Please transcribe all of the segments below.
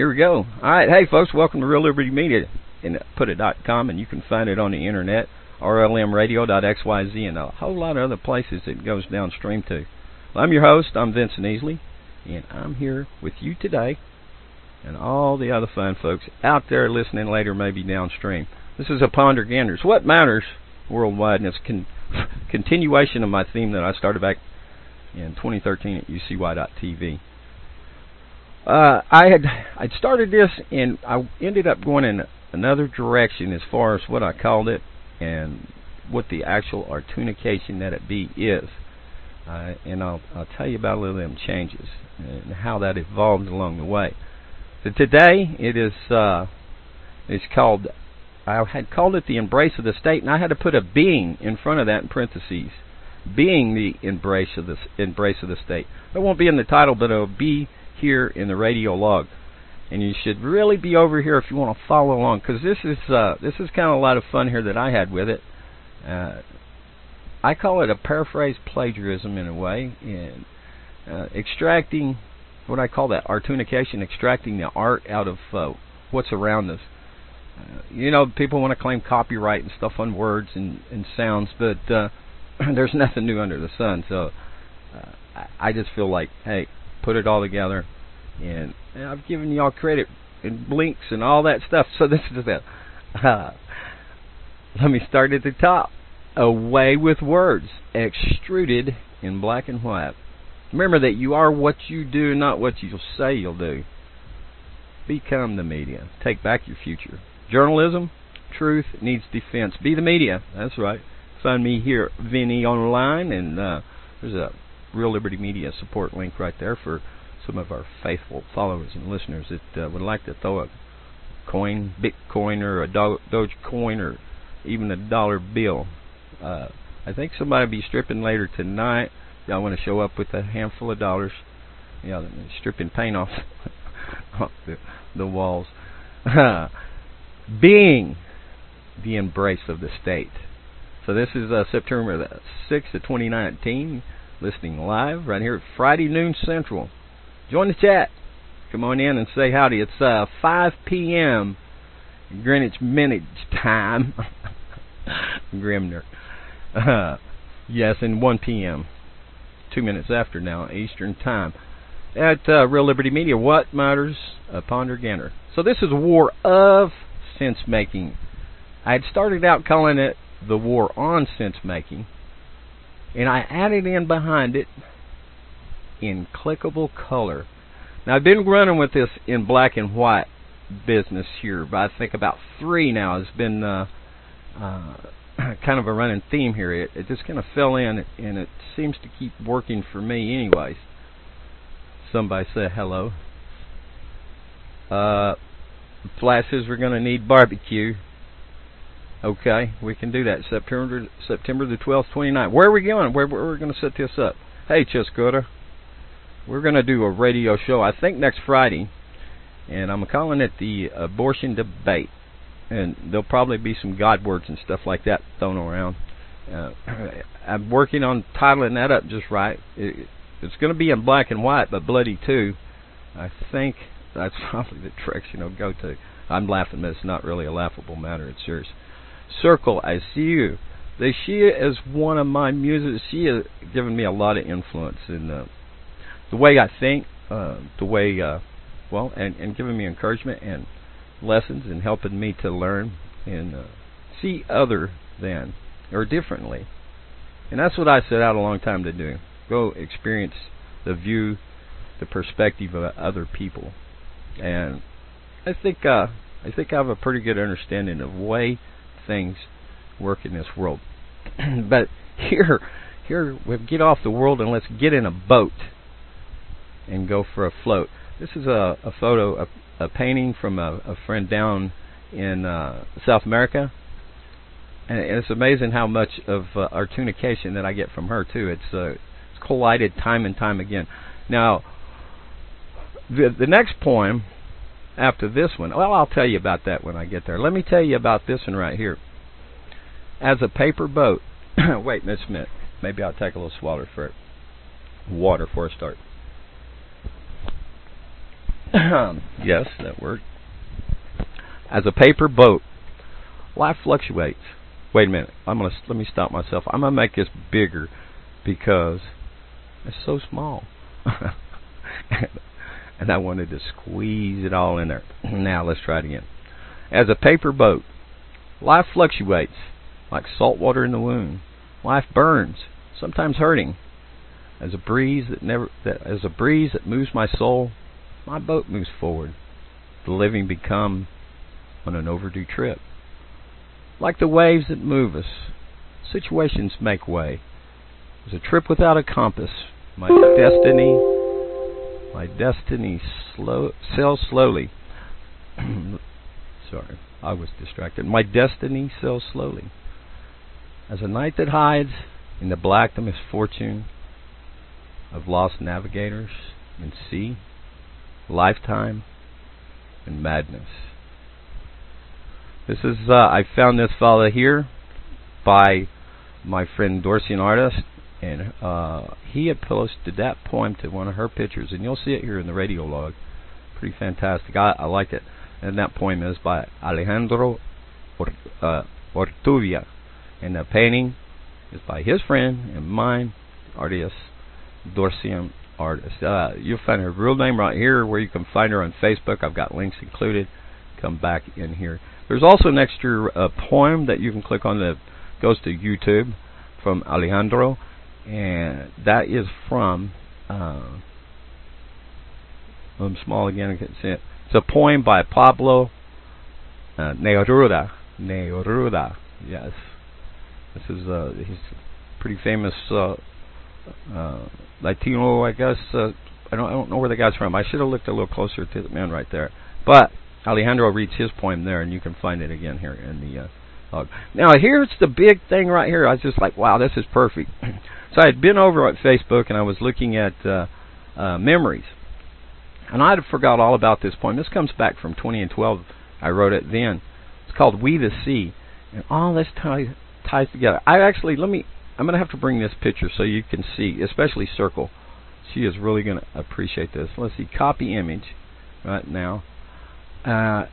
Here we go. All right, hey folks, welcome to Real Liberty Media and putit.com, and you can find it on the internet, rlmradio.xyz, and a whole lot of other places it goes downstream to. Well, I'm your host, I'm Vincent Easley, and I'm here with you today and all the other fine folks out there listening later, maybe downstream. This is a Ponder Ganders. What matters worldwide, and it's continuation of my theme that I started back in 2013 at UCY.tv. I'd started this, and I ended up going in another direction as far as what I called it and what the actual artunication that it be is. And I'll tell you about a little of them changes and how that evolved along the way. So today it is it's called, I had called it the embrace of the state, and I had to put a being in front of that in parentheses. Being the embrace of the state. It won't be in the title, but it'll be here in the radio log, and you should really be over here if you want to follow along, because this is kind of a lot of fun here that I had with it. I call it a paraphrase plagiarism in a way, and extracting what I call that artunication, extracting the art out of what's around us. People want to claim copyright and stuff on words and sounds, but there's nothing new under the sun. So I just feel like, hey, put it all together, and I've given y'all credit and blinks and all that stuff. So this is it. Let me start at the top. Away with words, extruded in black and white. Remember that you are what you do, not what you say you'll do. Become the media. Take back your future. Journalism, truth needs defense. Be the media. That's right. Find me here, Vinny Online, and there's a Real Liberty Media support link right there for some of our faithful followers and listeners that would like to throw a coin, Bitcoin, or a Dogecoin, or even a dollar bill. I think somebody will be stripping later tonight. Y'all want to show up with a handful of dollars, stripping paint off the walls. Being the embrace of the state. So this is September the 6th of 2019, listening live right here at Friday noon Central. Join the chat. Come on in and say howdy. It's 5 p.m. Greenwich Minute Time. Grimner. Yes, and 1 p.m. 2 minutes after now, Eastern Time. At Real Liberty Media, what matters? Ponder Gander. So this is a war of sense-making. I had started out calling it the war on sense-making, and I added in behind it in clickable color. Now, I've been running with this in black and white business here, but I think about 3 now. It's been kind of a running theme here. It just kind of fell in, and it seems to keep working for me anyways. Somebody said hello. Flashes, we're going to need barbecue. Okay, we can do that. September the 12th, 29th. Where are we going? Where we're going to set this up? Hey, Chescota. We're going to do a radio show, I think next Friday, and I'm calling it the Abortion Debate. And there'll probably be some God words and stuff like that thrown around. I'm working on titling that up just right. It's going to be in black and white, but bloody too. I think that's probably the direction it'll go to. I'm laughing, but it's not really a laughable matter. It's serious. Circle, I see you. The Shia is one of my muses. She has given me a lot of influence in the way I think, the way, and giving me encouragement and lessons and helping me to learn and see other than or differently. And that's what I set out a long time to do. Go experience the view, the perspective of other people. And I think I have a pretty good understanding of the way things work in this world. But here we get off the world and let's get in a boat and go for a float. This is a photo, a painting from a friend down in South America, and it's amazing how much of artunication that I get from her too. It's collided time and time again. Now, the next poem after this one, well, I'll tell you about that when I get there. Let me tell you about this one right here. As a paper boat. Wait, Miss Smith. Maybe I'll take a little water for I start. Yes, that worked. As a paper boat, life fluctuates. Wait a minute. Let me stop myself. I'm gonna make this bigger because it's so small. And I wanted to squeeze it all in there. Now let's try it again. As a paper boat, life fluctuates like salt water in the wound. Life burns, sometimes hurting. As a breeze that moves my soul, my boat moves forward. The living become on an overdue trip. Like the waves that move us, situations make way. As a trip without a compass, my destiny sails slowly. Sorry, I was distracted. My destiny sails slowly. As a night that hides in the black the misfortune of lost navigators in sea, lifetime, and madness. This is, I found this fella here by my friend Dorcian Artist, and he had posted that poem to one of her pictures, and you'll see it here in the radio log. Pretty fantastic. I like it. And that poem is by Alejandro Ortubia, and the painting is by his friend and mine, artist Dorcian Artist. You'll find her real name right here, where you can find her on Facebook. I've got links included. Come back in here. There's also an extra poem that you can click on that goes to YouTube from Alejandro, and that is from I'm small again. I can't see it. It's a poem by Pablo Neruda. Yes, this is he's pretty famous Latino, I guess. I don't know where the guy's from. I should have looked a little closer to the man right there. But Alejandro reads his poem there, and you can find it again here in the log. Now, here's the big thing right here. I was just like, wow, this is perfect. So I had been over at Facebook, and I was looking at memories. And I had forgot all about this poem. This comes back from 2012. I wrote it then. It's called We the Sea. And all this ties together. I'm going to have to bring this picture so you can see, especially Circle. She is really going to appreciate this. Let's see, copy image right now. And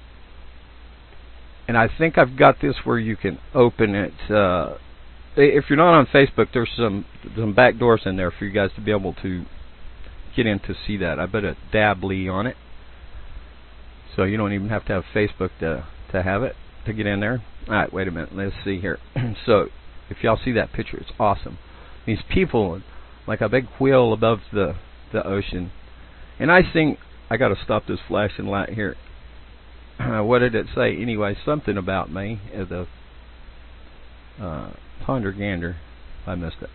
I think I've got this where you can open it. If you're not on Facebook, there's some back doors in there for you guys to be able to get in to see that. I bet a Dably on it, so you don't even have to have Facebook to have it to get in there. All right, wait a minute. Let's see here. So if y'all see that picture, it's awesome. These people like a big wheel above the ocean, and I think I got to stop this flashing light here. What did it say? Anyway, something about me as a Ponder Gander. I missed it.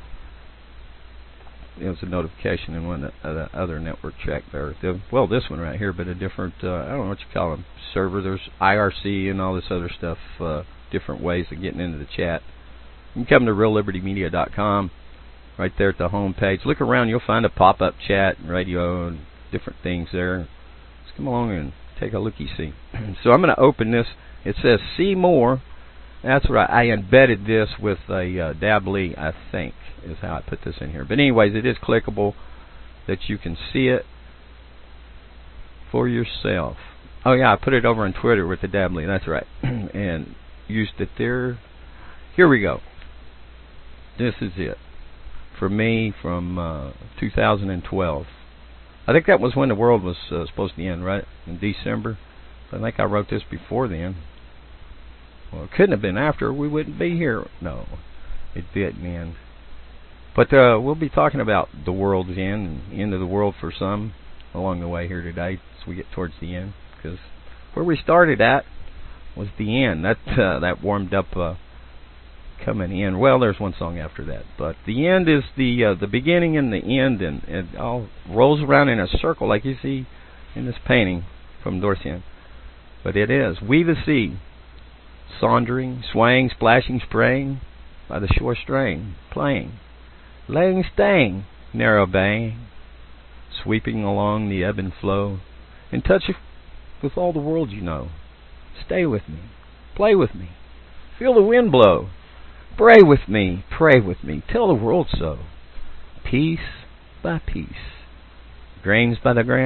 It was a notification in one of the other network check there. Well, this one right here, but a different, I don't know what you call them, server. There's IRC and all this other stuff, different ways of getting into the chat. You can come to reallibertymedia.com, right there at the home page. Look around, you'll find a pop-up chat and radio and different things there. Let's come along and take a looky-see. So I'm going to open this. It says see more. That's right. I embedded this with a Dably, I think, is how I put this in here. But anyways, it is clickable that you can see it for yourself. Oh yeah, I put it over on Twitter with the Dably. That's right. And used it there. Here we go. This is it. For me, from 2012. I think that was when the world was supposed to end, right? In December. I think I wrote this before then. Well, it couldn't have been after. We wouldn't be here. No, it didn't end. But we'll be talking about the world's end and the end of the world for some along the way here today as we get towards the end. Because where we started at was the end. That warmed up coming in. Well, there's one song after that. But the end is the beginning and the end, and it all rolls around in a circle like you see in this painting from Dorcian. But it is. We the sea, saundering, swaying, splashing, spraying by the shore straying, playing, laying, staying, narrow baying, sweeping along the ebb and flow, in touch with all the world you know. Stay with me, play with me, feel the wind blow, pray with me, tell the world so. Piece by piece, grains by the gram,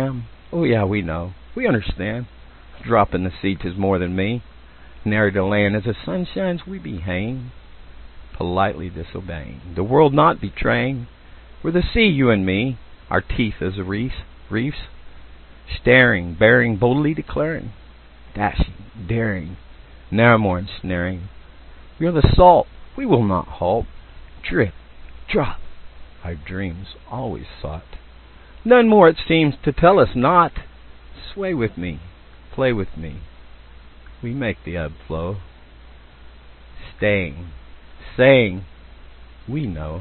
Oh yeah, we know. We understand. Drop in the seat is more than me. Nary to land as the sun shines we be hanging, politely disobeying. The world not betraying. We're the sea, you and me, our teeth as the reefs, staring, bearing, boldly declaring, dashing, daring, ne'er more ensnaring. We are the salt, we will not halt. Drip, drop, our dreams always sought. None more it seems to tell us not. Sway with me, play with me. We make the ebb flow. Staying, saying, we know.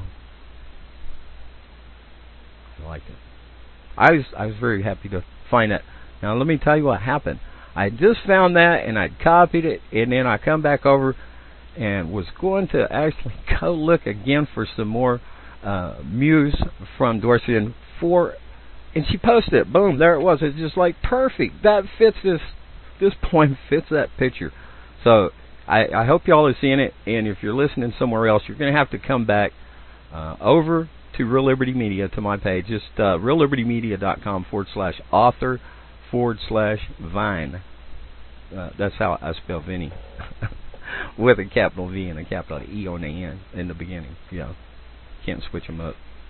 I like it. I was very happy to find that. Now let me tell you what happened. I just found that and I copied it, and then I come back over and was going to actually go look again for some more muse from Dorsey, and she posted it. Boom, there it was. It's just like perfect. That fits this poem fits that picture. So I hope y'all are seeing it, and if you're listening somewhere else, you're going to have to come back over to Real Liberty Media, to my page. Just reallibertymedia.com/author/Vine. That's how I spell Vinny. With a capital V and a capital E on the end in the beginning. Yeah. Can't switch them up.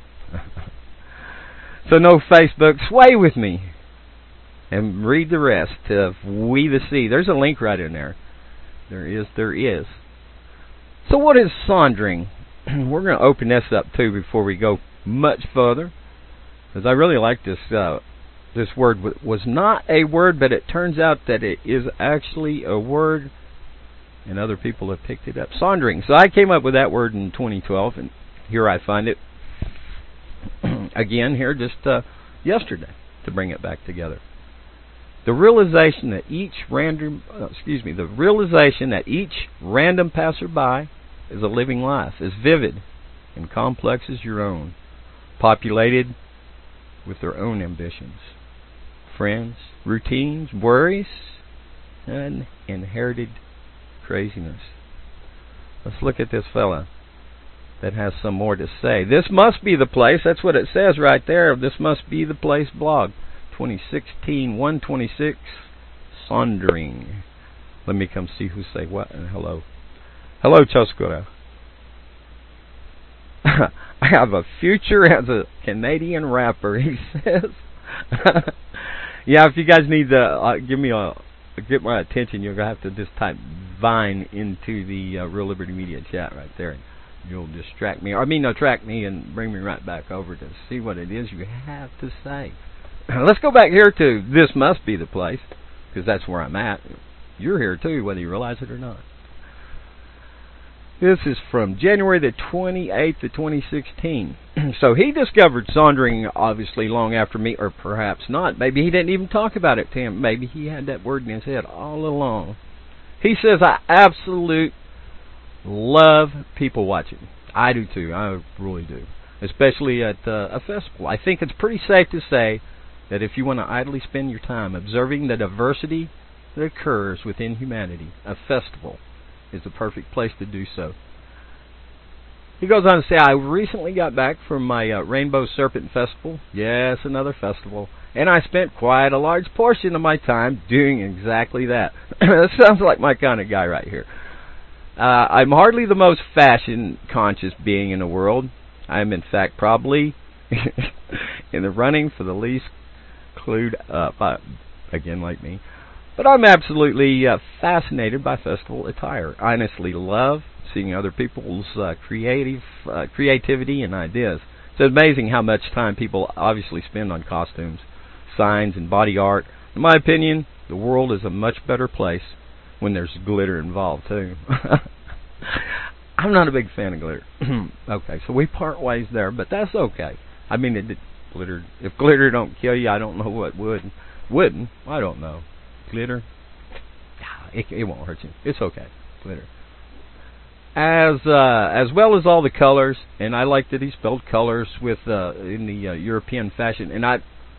So no Facebook. Sway with me and read the rest of We the Sea. There's a link right in there. There is. So what is sondering? We're going to open this up too before we go much further, because I really like this. This word was not a word, but it turns out that it is actually a word, and other people have picked it up. Sondering. So I came up with that word in 2012, and here I find it again here just yesterday to bring it back together. The realization that each random passerby is a living life, as vivid and complex as your own, populated with their own ambitions, friends, routines, worries, and inherited craziness. Let's look at this fella that has some more to say. This must be the place. That's what it says right there. This must be the place blog. 2016-126, Sondering. Let me come see who say what and hello. Hello, Choskura. I have a future as a Canadian rapper, he says. Yeah, if you guys need to get my attention, you're going to have to just type Vine into the Real Liberty Media chat right there. You'll distract me. Track me and bring me right back over to see what it is you have to say. Let's go back here to This Must Be the Place, because that's where I'm at. You're here too, whether you realize it or not. This is from January the 28th of 2016. So he discovered sondering obviously long after me, or perhaps not. Maybe he didn't even talk about it to him. Maybe he had that word in his head all along. He says, I absolutely love people watching. I do too. I really do. Especially at a festival. I think it's pretty safe to say that if you want to idly spend your time observing the diversity that occurs within humanity, a festival is the perfect place to do so. He goes on to say, I recently got back from my Rainbow Serpent Festival. Yes, another festival. And I spent quite a large portion of my time doing exactly that. That sounds like my kind of guy right here. I'm hardly the most fashion-conscious being in the world. I'm, in fact, probably in the running for the least clued up, again, like me. But I'm absolutely fascinated by festival attire. I honestly love seeing other people's creativity and ideas. It's amazing how much time people obviously spend on costumes, signs, and body art. In my opinion, the world is a much better place when there's glitter involved, too. I'm not a big fan of glitter. Okay, so we part ways there, but that's okay. I mean, glitter. If glitter don't kill you, I don't know what would. Wouldn't. I don't know. Glitter. It won't hurt you. It's okay. Glitter. As well as all the colors, and I like that he spelled colors with in the European fashion. And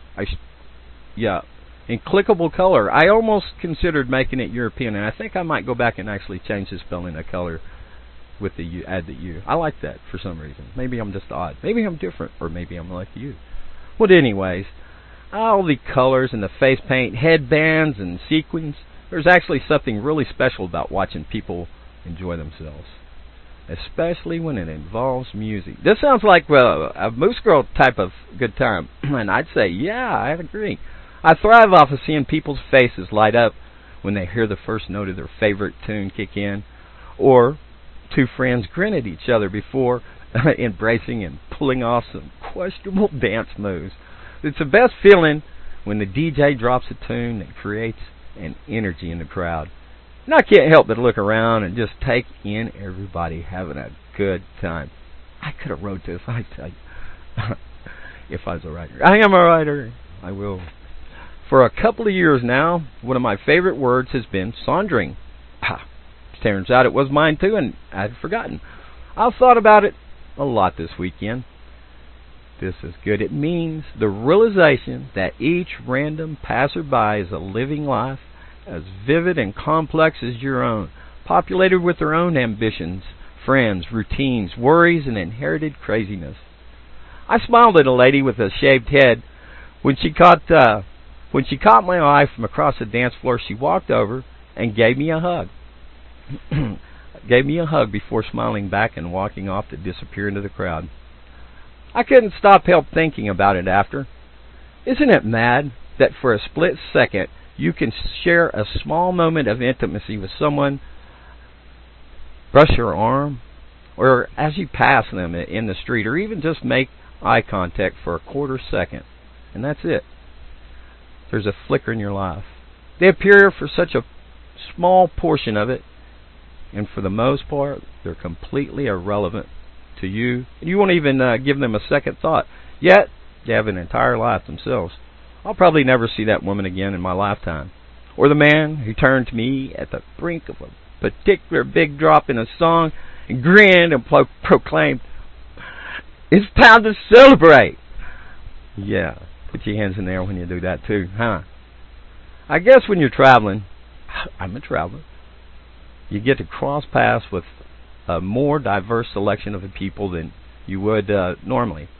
in clickable color. I almost considered making it European, and I think I might go back and actually change the spelling of color with the U, add the U. I like that for some reason. Maybe I'm just odd. Maybe I'm different, or maybe I'm like you. But anyways, All the colors and the face paint, headbands and sequins. There's actually something really special about watching people enjoy themselves, especially when it involves music. This sounds like a Moose Girl type of good time, and I'd say, yeah, I agree. I thrive off of seeing people's faces light up when they hear the first note of their favorite tune kick in, or two friends grin at each other before embracing and pulling off some questionable dance moves. It's the best feeling when the DJ drops a tune that creates an energy in the crowd. And I can't help but look around and just take in everybody having a good time. I could have wrote this, I tell you, if I was a writer. I am a writer. I will. For a couple of years now, one of my favorite words has been sondering. Turns out it was mine too, and I'd forgotten. I've thought about it a lot this weekend. This is good. It means the realization that each random passerby is a living life as vivid and complex as your own, populated with their own ambitions, friends, routines, worries, and inherited craziness. I smiled at a lady with a shaved head when she caught my eye from across the dance floor. She walked over and gave me a hug. Gave me a hug before smiling back and walking off to disappear into the crowd. I couldn't help thinking about it after. Isn't it mad that for a split second you can share a small moment of intimacy with someone, brush your arm, or as you pass them in the street, or even just make eye contact for a quarter second, and that's it. There's a flicker in your life. They appear for such a small portion of it, and for the most part, they're completely irrelevant to you. And you won't even give them a second thought. Yet, they have an entire life themselves. I'll probably never see that woman again in my lifetime. Or the man who turned to me at the brink of a particular big drop in a song and grinned and proclaimed, "It's time to celebrate." Yeah, put your hands in the air when you do that too, huh? I guess when you're traveling, I'm a traveler, you get to cross paths with a more diverse selection of people than you would normally.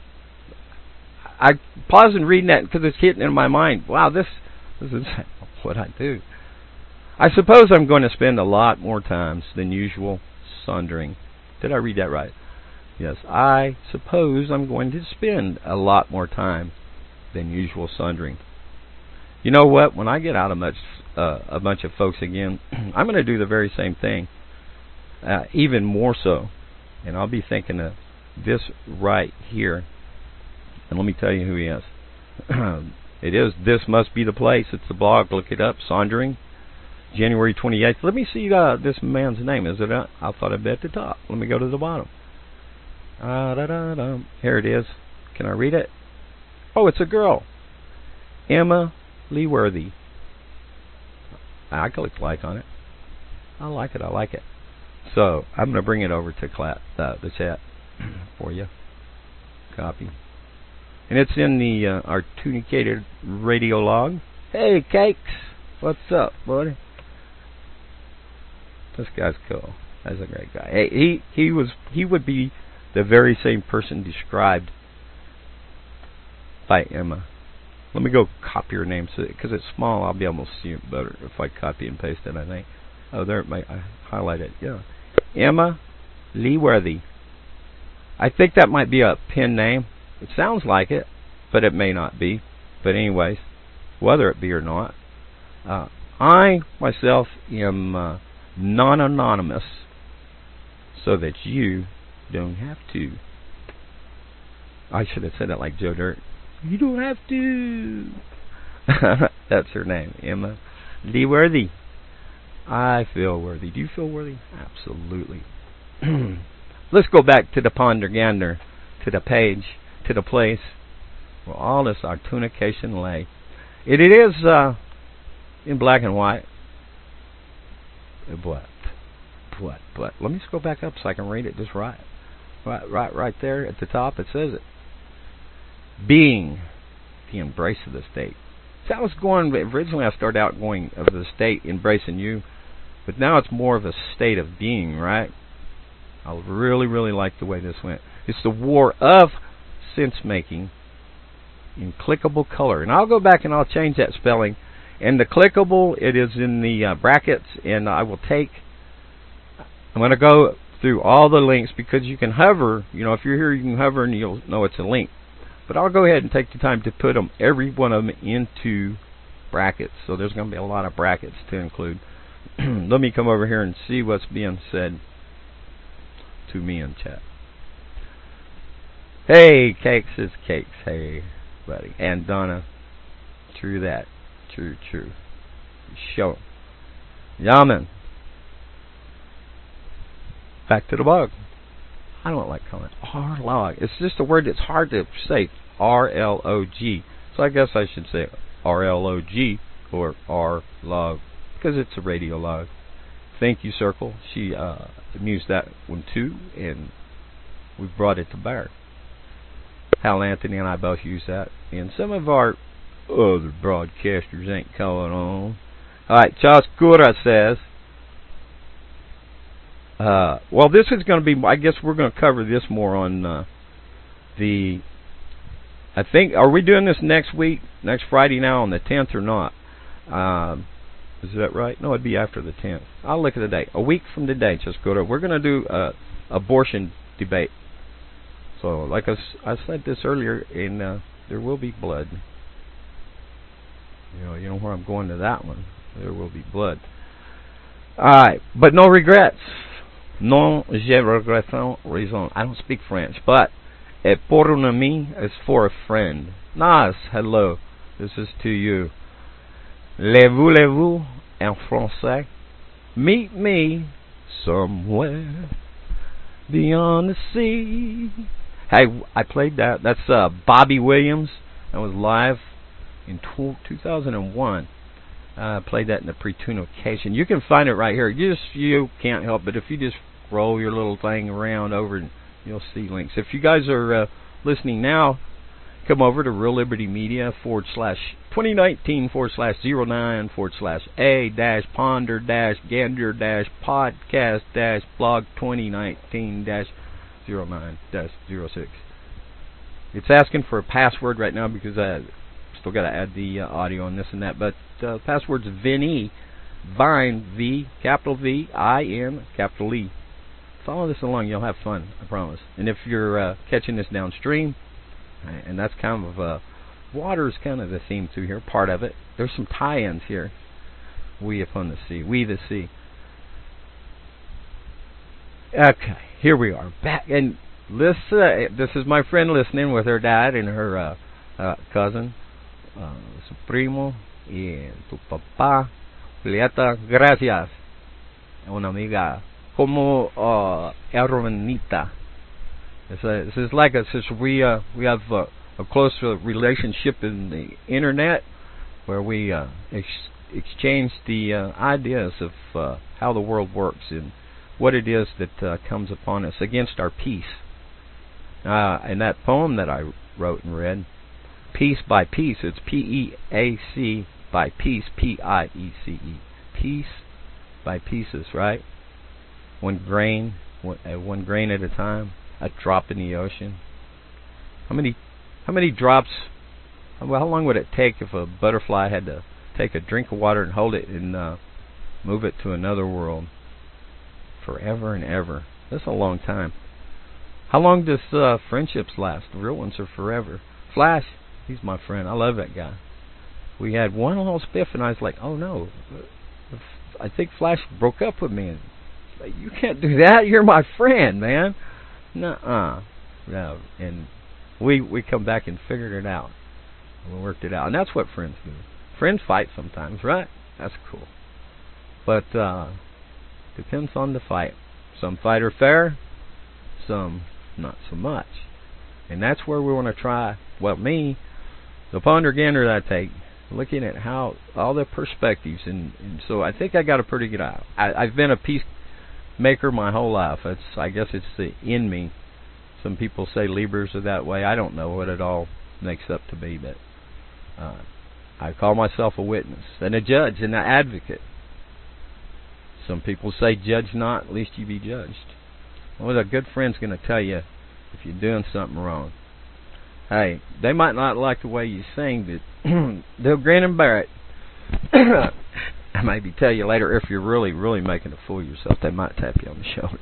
I pause and read that because it's hitting in my mind. Wow, this is what I do. I suppose I'm going to spend a lot more times than usual sundering. Did I read that right? Yes, I suppose I'm going to spend a lot more time than usual sundering. You know what? When I get out a bunch of folks again, I'm going to do the very same thing. Even more so. And I'll be thinking of this right here. And let me tell you who he is. It is This Must Be the Place. It's the blog. Look it up. Sondering. January 28th. Let me see this man's name. Is it? I thought I'd be at the top. Let me go to the bottom. Here it is. Can I read it? Oh, it's a girl. Emma Lee Worthy. I clicked like on it. I like it. So I'm going to bring it over to the chat for you. Copy. And it's in the Artunicated radio log. Hey, Cakes. What's up, buddy? This guy's cool. That's a great guy. Hey, he would be the very same person described by Emma. Let me go copy her name because it's small. I'll be able to see it better if I copy and paste it, I think. Oh, there it might. I highlight it. Yeah. Emma Lee Worthy. I think that might be a pen name. It sounds like it, but it may not be. But anyways, whether it be or not, I myself am non-anonymous so that you don't have to. I should have said it like Joe Dirt. You don't have to. That's her name, Emma Lee Worthy. I feel worthy. Do you feel worthy? Absolutely. Let's go back to the Pondergander, to the page, to the place where all this artunication lay. It is in black and white. But. Let me just go back up so I can read it just right. Right there at the top, it says it. Being the embrace of the state. See, I was going, originally I started out going of the state embracing you, but now it's more of a state of being, right? I really like the way this went. It's the war of sense-making in clickable color. And I'll go back and I'll change that spelling. And the clickable, it is in the brackets, and I'm going to go through all the links because you can hover. If you're here, you can hover and you'll know it's a link. But I'll go ahead and take the time to put them, every one of them, into brackets. So there's going to be a lot of brackets to include. Let me come over here and see what's being said to me in chat. Hey, Cakes is Cakes. Hey, buddy. And Donna. True that. True. Show. Yaman. Back to the bug. I don't like calling it R-log. It's just a word that's hard to say. R-L-O-G. So I guess I should say R-L-O-G or R-log because it's a radio log. Thank you, Circle. She amused that one too, and we brought it to bear. Hal Anthony and I both use that, and some of our other broadcasters ain't calling on. Alright, Chaskura says, well, this is going to be, I guess we're going to cover this more on I think, are we doing this next week, next Friday now on the 10th or not? Is that right? No, it'd be after the 10th. I'll look at the date. A week from today, Chaskura. We're going to do abortion debate. So, like I said this earlier, and there will be blood. You know where I'm going to that one. There will be blood. Alright, but no regrets. Non, je regrette raison. I don't speak French, but et pour un ami is for a friend. Nas, hello. This is to you. Le voulez-vous en français? Meet me somewhere beyond the sea. Hey, I played that. That's Bobby Williams. That was live in 2001. I played that in the pre-tune occasion. You can find it right here. You can't help but if you just roll your little thing around over, and you'll see links. If you guys are listening now, come over to Real Liberty Media /2019/009//a-ponder-gander-podcast-blog2019-09-06. It's asking for a password right now because I still got to add the audio and this and that. But password's Vinny, Vine, V, capital V, I-N, capital E. Follow this along. You'll have fun, I promise. And if you're catching this downstream, and that's kind of water is kind of the theme too here, part of it. There's some tie-ins here. We upon the sea. We the sea. Okay, here we are. Back. And this is my friend listening with her dad and her cousin, su primo, y tu papá. Julieta, gracias. Una amiga. Como hermanita. This is like we have a close relationship in the internet where we exchange the ideas of how the world works and what it is that comes upon us against our peace. And that poem that I wrote and read, Piece by Piece, it's P-E-A-C by Peace, P-I-E-C-E. Piece by pieces, right? One grain at a time. A drop in the ocean. How many drops? Well, how long would it take if a butterfly had to take a drink of water and hold it and move it to another world? Forever and ever. That's a long time. How long does friendships last? The real ones are forever. Flash, he's my friend. I love that guy. We had one little spiff, and I was like, oh no, I think Flash broke up with me. And like, you can't do that. You're my friend, man. Nuh-uh. No. And we come back and figured it out. We worked it out. And that's what friends do. Friends fight sometimes, right? That's cool. But depends on the fight. Some fight are fair, some not so much. And that's where we want to try, well, me, the ponder gander that I take, looking at how all the perspectives. And so I think I got a pretty good eye. I've been a peacemaker my whole life. I guess it's in me. Some people say Libras are that way. I don't know what it all makes up to be, but I call myself a witness and a judge and an advocate. Some people say judge not, lest you be judged. Well, a good friend's going to tell you if you're doing something wrong. Hey, they might not like the way you sing, but they'll grin and bear it. I maybe tell you later, if you're really, really making a fool of yourself, they might tap you on the shoulder.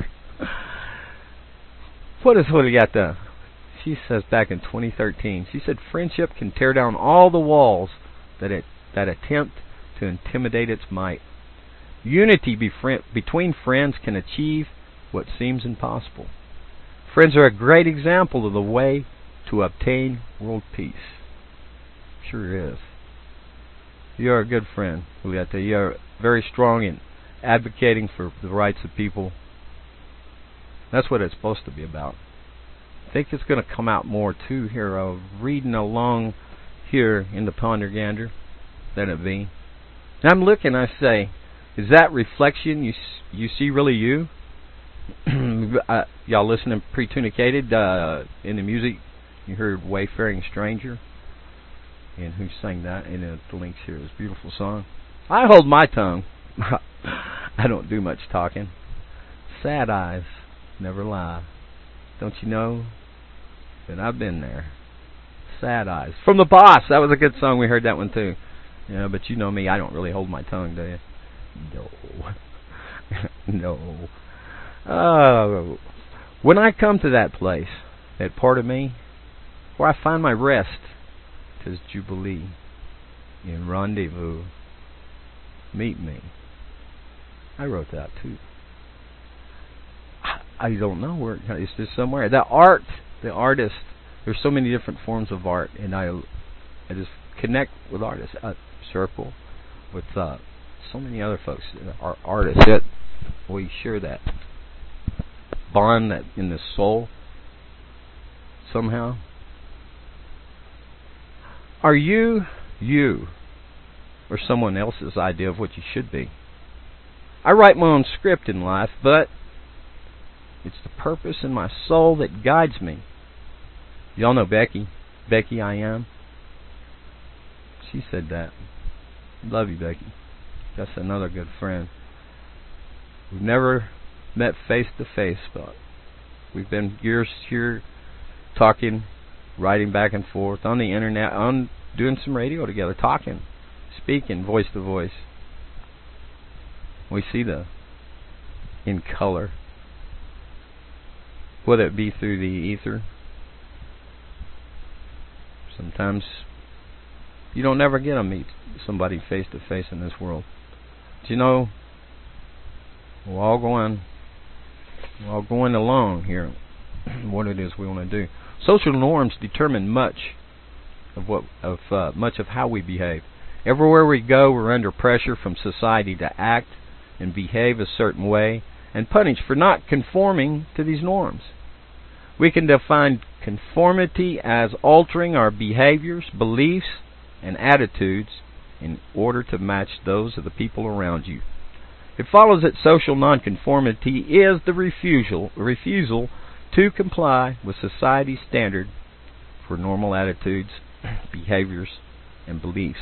What do you got there? She says back in 2013, she said, friendship can tear down all the walls that attempt to intimidate its might. Unity between friends can achieve what seems impossible. Friends are a great example of the way to obtain world peace. Sure is. You're a good friend, Julieta. You're very strong in advocating for the rights of people. That's what it's supposed to be about. I think it's going to come out more, too, here. Reading along here in the Pondergander, let it be. And I'm looking, I say, is that reflection you see really you? Y'all listening pre-tunicated in the music? You heard Wayfaring Stranger? And who sang that? And the links here is a beautiful song. I hold my tongue. I don't do much talking. Sad eyes never lie. Don't you know that I've been there? Sad eyes. From the Boss. That was a good song. We heard that one too. Yeah, but you know me. I don't really hold my tongue, do you? No. No. When I come to that place, that part of me, where I find my rest, 'tis Jubilee in rendezvous. Meet me. I wrote that too. I don't know where it's just somewhere. The artist. There's so many different forms of art, and I just connect with artists. Circle with so many other folks are artists. We share that bond that in the soul somehow. Are you or someone else's idea of what you should be? I write my own script in life, but it's the purpose in my soul that guides me. Y'all know Becky? Becky I Am? She said that. Love you, Becky. That's another good friend. We've never met face to face, but we've been years here talking, writing back and forth on the internet, on doing some radio together, talking, speaking, voice to voice. We see in color, whether it be through the ether. Sometimes you don't never get to meet somebody face to face in this world. But you know, we're all going along here. What it is we want to do. Social norms determine much of how we behave. Everywhere we go, we're under pressure from society to act and behave a certain way, and punished for not conforming to these norms. We can define conformity as altering our behaviors, beliefs, and attitudes in order to match those of the people around you. It follows that social nonconformity is the refusal to comply with society's standard for normal attitudes, behaviors, and beliefs.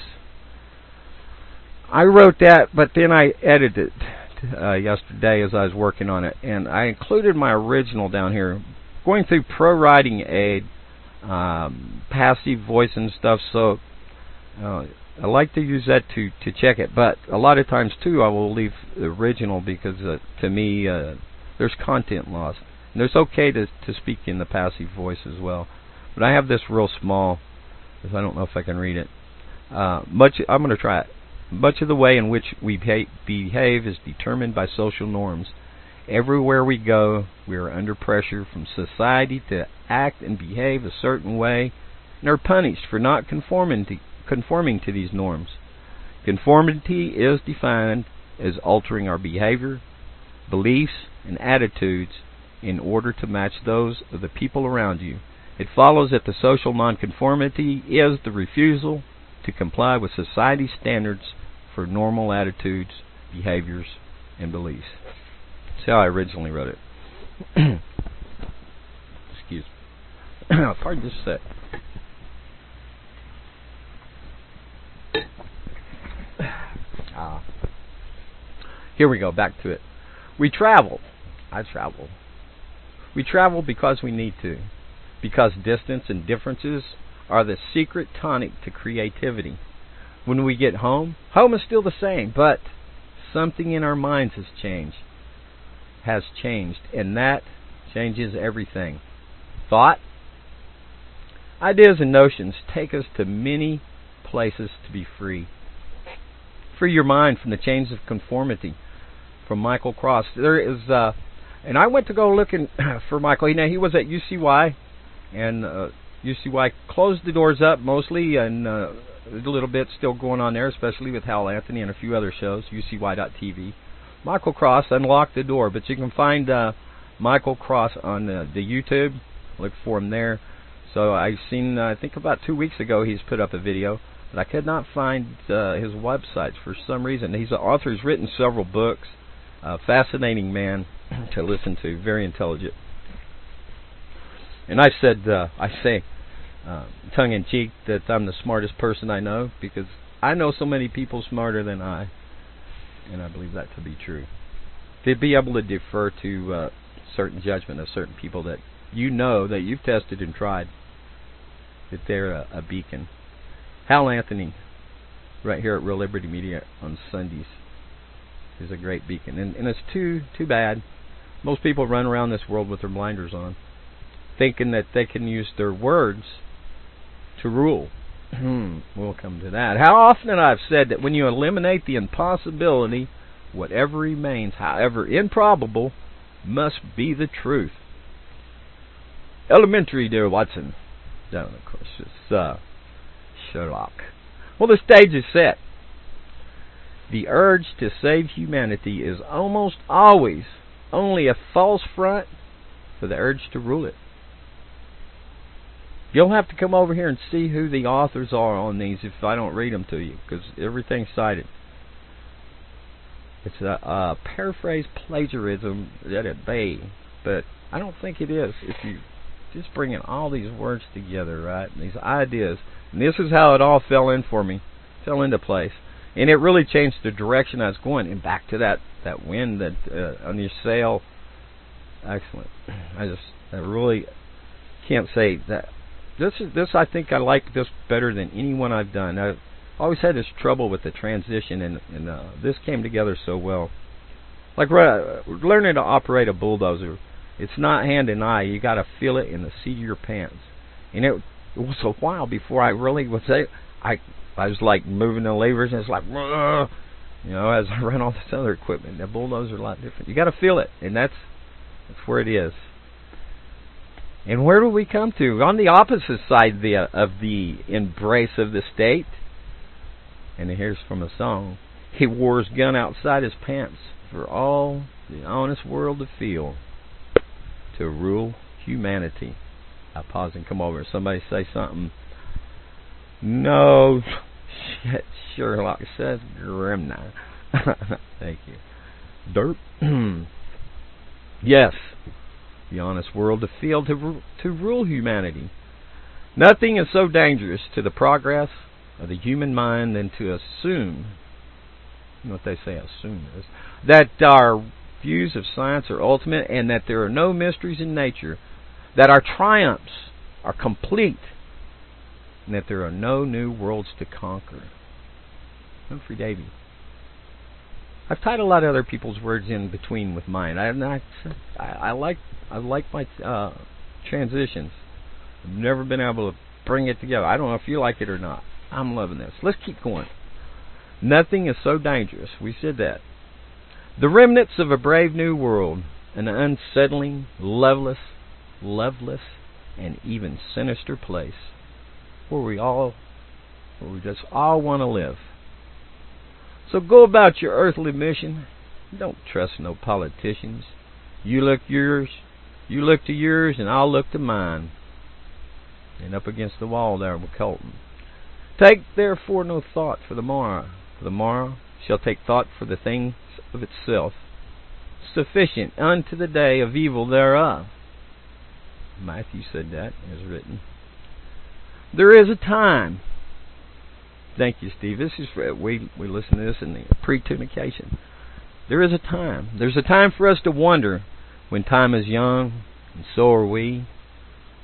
I wrote that, but then I edited it yesterday as I was working on it, and I included my original down here. Going through Pro Writing Aid, passive voice and stuff, so I like to use that to check it. But a lot of times, too, I will leave the original because, to me, there's content lost. And it's okay to speak in the passive voice as well. But I have this real small, because I don't know if I can read it. I'm going to try it. Much of the way in which we behave is determined by social norms. Everywhere we go, we are under pressure from society to act and behave a certain way, and are punished for not conforming to these norms. Conformity is defined as altering our behavior, beliefs, and attitudes in order to match those of the people around you. It follows that the social nonconformity is the refusal to comply with society's standards for normal attitudes, behaviors, and beliefs. That's how I originally wrote it. Excuse me. Pardon just a sec. Here we go, back to it. We travel. I travel. We travel because we need to. because distance and differences are the secret tonic to creativity. When we get home, home is still the same, but something in our minds has changed, and that changes everything. Thought, ideas, and notions take us to many places to be free. Free your mind from the chains of conformity. From Michael Cross. There is, and I went to go looking for Michael. Now, he was at UCY, and UCY closed the doors up mostly, and there's a little bit still going on there, especially with Hal Anthony and a few other shows, UCY.TV. Michael Cross unlocked the door, but you can find Michael Cross on the YouTube. Look for him there. So I've seen, I think about 2 weeks ago, he's put up a video, but I could not find his websites for some reason. He's an author. He's written several books. Fascinating man to listen to. Very intelligent. And I say, tongue-in-cheek, that I'm the smartest person I know, because I know so many people smarter than I, and I believe that to be true. To be able to defer to certain judgment of certain people that you know, that you've tested and tried, that they're a beacon. Hal Anthony, right here at Real Liberty Media on Sundays, is a great beacon. And it's too bad. Most people run around this world with their blinders on, thinking that they can use their words to rule. We'll come to that. How often I've said that when you eliminate the impossibility, whatever remains, however improbable, must be the truth. Elementary, dear Watson. No, of course, it's Sherlock. Well, the stage is set. The urge to save humanity is almost always only a false front for the urge to rule it. You'll have to come over here and see who the authors are on these if I don't read them to you, because everything's cited. It's a paraphrase plagiarism at a bay, but I don't think it is. If you just bringing all these words together, right, and these ideas, and this is how it all fell into place. And it really changed the direction I was going. And back to that wind that on your sail. Excellent. I really can't say that. This I think I like this better than any one I've done. I've always had this trouble with the transition, and this came together so well. Like learning to operate a bulldozer. It's not hand and eye. You got to feel it in the seat of your pants. And it was a while before I really would say I was like moving the levers, and it's like, as I run all this other equipment. The bulldozers are a lot different. You got to feel it, and that's where it is. And where do we come to? On the opposite side of the embrace of the state. And here's from a song. He wore his gun outside his pants for all the honest world to feel, to rule humanity. I pause and come over. Somebody say something. No, shit, Sherlock says Grimna. Thank you. Derp. Yes, the honest world to feel, to rule humanity. Nothing is so dangerous to the progress of the human mind than to assume, you know what they say assume is, that our views of science are ultimate and that there are no mysteries in nature, that our triumphs are complete, and that there are no new worlds to conquer. Humphrey Davy. I've tied a lot of other people's words in between with mine. I like my transitions. I've never been able to bring it together. I don't know if you like it or not. I'm loving this. Let's keep going. Nothing is so dangerous. We said that. The remnants of a brave new world, an unsettling, loveless, and even sinister place, where we just all want to live. So go about your earthly mission. Don't trust no politicians. You look to yours, and I'll look to mine. And up against the wall there with Colton. Take therefore no thought for the morrow. For the morrow shall take thought for the things of itself. Sufficient unto the day of evil thereof. Matthew said that, as written. There is a time. Thank you, Steve. This is we listen to this in the pre-tunication. There is a time. There's a time for us to wonder when time is young, and so are we.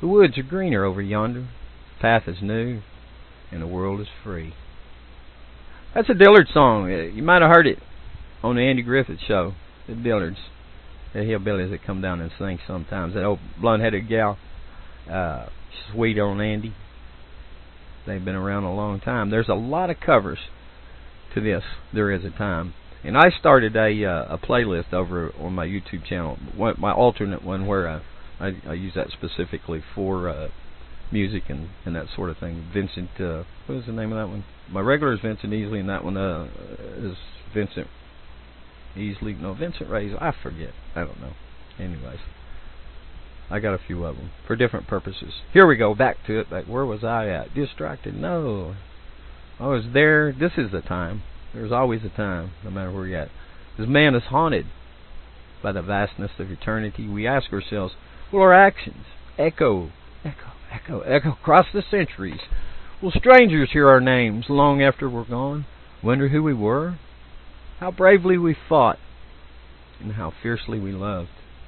The woods are greener over yonder, the path is new, and the world is free. That's a Dillard song. You might have heard it on the Andy Griffith Show. The Dillards, the hillbillies that come down and sing sometimes. That old blonde-headed gal, Sweet on Andy. They've been around a long time. There's a lot of covers to this. There is a time. And I started a playlist over on my YouTube channel, my alternate one, where I use that specifically for music and that sort of thing. Vincent, what was the name of that one? My regular is Vincent Easley, and that one is Vincent Easley. No, Vincent Ray's. I forget. I don't know. Anyways, I got a few of them for different purposes. Here we go. Back to it. Where was I at? Distracted? No. I was there. This is the time. There's always a time, no matter where you're at. This man is haunted by the vastness of eternity. We ask ourselves, will our actions echo across the centuries? Will strangers hear our names long after we're gone? Wonder who we were? How bravely we fought? And how fiercely we loved?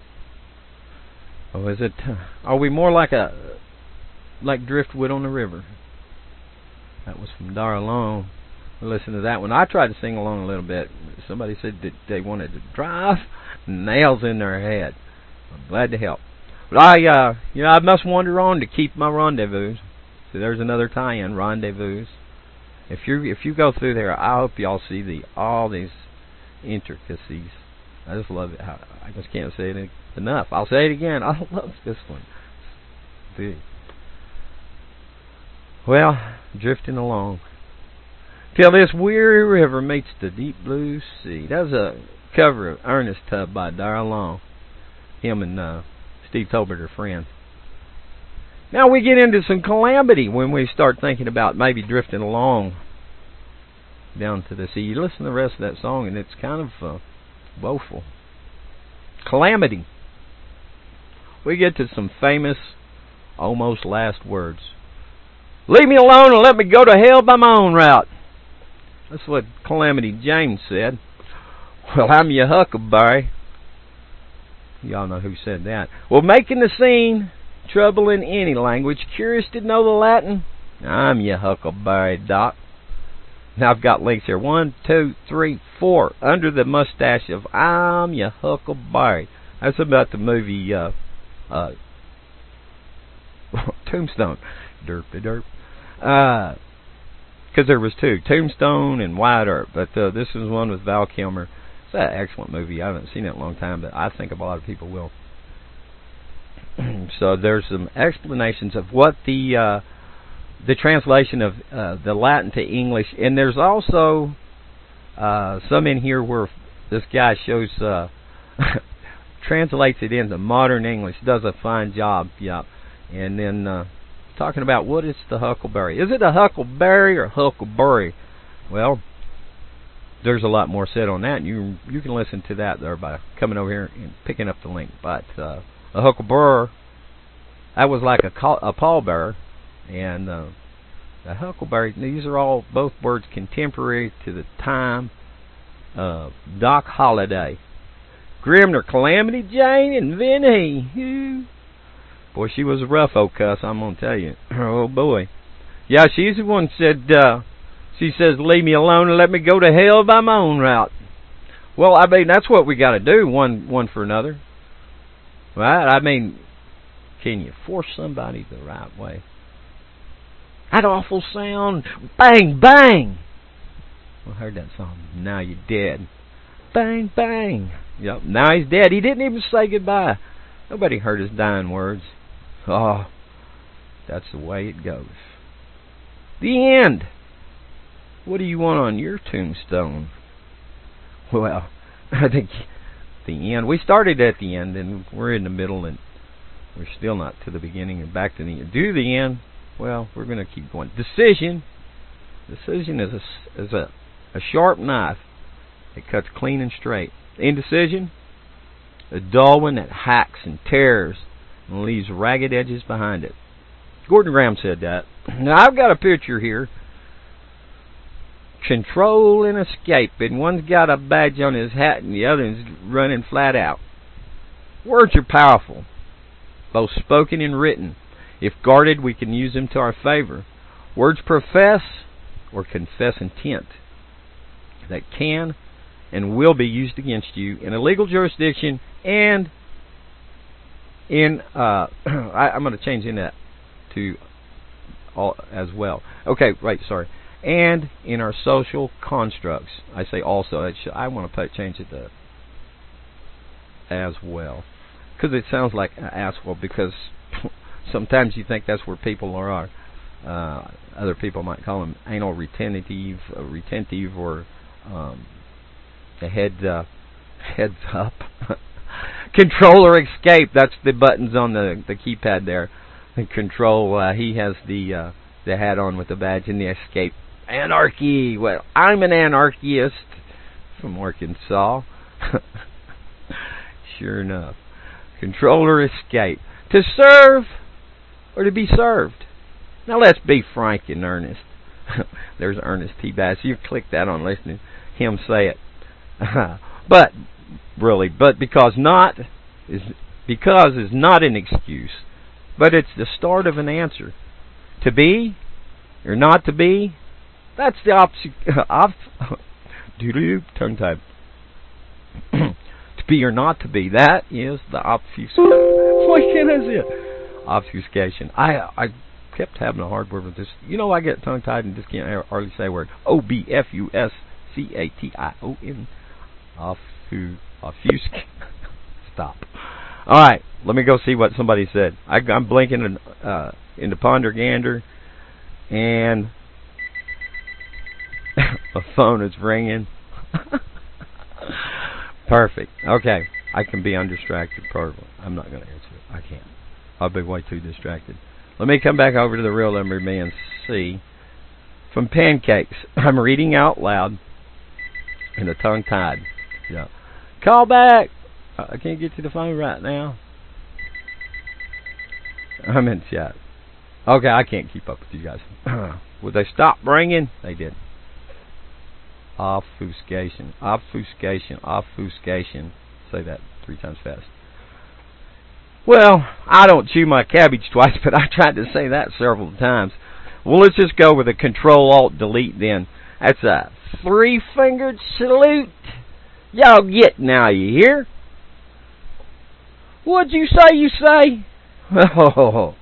Oh, are we more like driftwood on the river? That was from Darlene. Listen to that one. I tried to sing along a little bit. Somebody said that they wanted to drive nails in their head. I'm glad to help. But I must wander on to keep my rendezvous. So there's another tie-in, rendezvous. If you go through there, I hope y'all see all these intricacies. I just love it. I just can't say it enough. I'll say it again. I love this one. Big. Well, drifting along till this weary river meets the deep blue sea. That was a cover of Ernest Tubb by Darrell Long. Him and Steve Tolbert are friends. Now we get into some calamity when we start thinking about maybe drifting along down to the sea. You listen to the rest of that song and it's kind of woeful. Calamity. We get to some famous, almost last words. Leave me alone and let me go to hell by my own route. That's what Calamity James said. Well, I'm your huckleberry. Y'all know who said that. Well, making the scene, trouble in any language. Curious to know the Latin? I'm your huckleberry, Doc. Now I've got links here. 1, 2, 3, 4. Under the mustache of I'm your huckleberry. That's about the movie Tombstone. Derp. Because there was two, Tombstone and Wyatt Earp, but this is one with Val Kilmer. It's an excellent movie. I haven't seen it in a long time, but I think a lot of people will. So there's some explanations of what the translation of the Latin to English, and there's also some in here where this guy shows translates it into modern English. Does a fine job, yeah, and then. Talking about what is the huckleberry. Is it a huckleberry or huckleberry? Well, there's a lot more said on that, and you can listen to that there by coming over here and picking up the link. But a huckleberry, that was like a pallbearer, and the huckleberry. These are all both words contemporary to the time of Doc Holliday, Grimner, Calamity Jane, and Vinnie. Boy, she was a rough old cuss, I'm going to tell you. Oh, boy. Yeah, she's the one said, she says, leave me alone and let me go to hell by my own route. Well, I mean, that's what we got to do, one for another. Right? I mean, can you force somebody the right way? That awful sound. Bang, bang. I heard that song. Now you're dead. Bang, bang. Yep, now he's dead. He didn't even say goodbye. Nobody heard his dying words. Oh, that's the way it goes. The end. What do you want on your tombstone? Well, I think the end. We started at the end, and we're in the middle, and we're still not to the beginning and back to the end. Do the end. Well, we're going to keep going. Decision. Decision is a sharp knife. It cuts clean and straight. Indecision. A dull one that hacks and tears and leaves ragged edges behind it. Gordon Graham said that. Now, I've got a picture here. Control and escape. And one's got a badge on his hat and the other's running flat out. Words are powerful, both spoken and written. If guarded, we can use them to our favor. Words profess or confess intent that can and will be used against you in a legal jurisdiction and in I'm going to change in that to all as well. Okay, right, sorry. And in our social constructs. I say also. I want to change it to as well, because it sounds like as well, because sometimes you think that's where people are. Other people might call them anal retentive, or the heads up. Control or escape. That's the buttons on the keypad there. And control. He has the hat on with the badge, and the escape. Anarchy. Well, I'm an anarchist from Arkansas. Sure enough. Control or escape. To serve or to be served. Now let's be frank and earnest. There's Ernest T. Bass. You click that on listening to him say it. But because is not an excuse, but it's the start of an answer. To be or not to be, that's the tongue-tied. To be or not to be, that is the obfuscation. What can I say? Obfuscation. I kept having a hard word with this. I get tongue-tied and just can't hardly say a word. Obfuscation. Offusc. Stop. All right, let me go see what somebody said. I'm blinking into Ponder Gander, and the phone is ringing. Perfect. Okay, I can be undistracted. Probably. I'm not going to answer it. I can't. I'll be way too distracted. Let me come back over to the real number man. See, from Pancakes. I'm reading out loud, and the tongue tied. Yeah. Call back. I can't get to the phone right now. I'm in chat. Okay, I can't keep up with you guys. Would they stop ringing? They did. Obfuscation. Obfuscation. Obfuscation. Say that 3 times fast. Well, I don't chew my cabbage twice, but I tried to say that several times. Well, let's just go with a Control-Alt-Delete then. That's a 3-fingered salute. Y'all get now, you hear? What'd you say? Oh,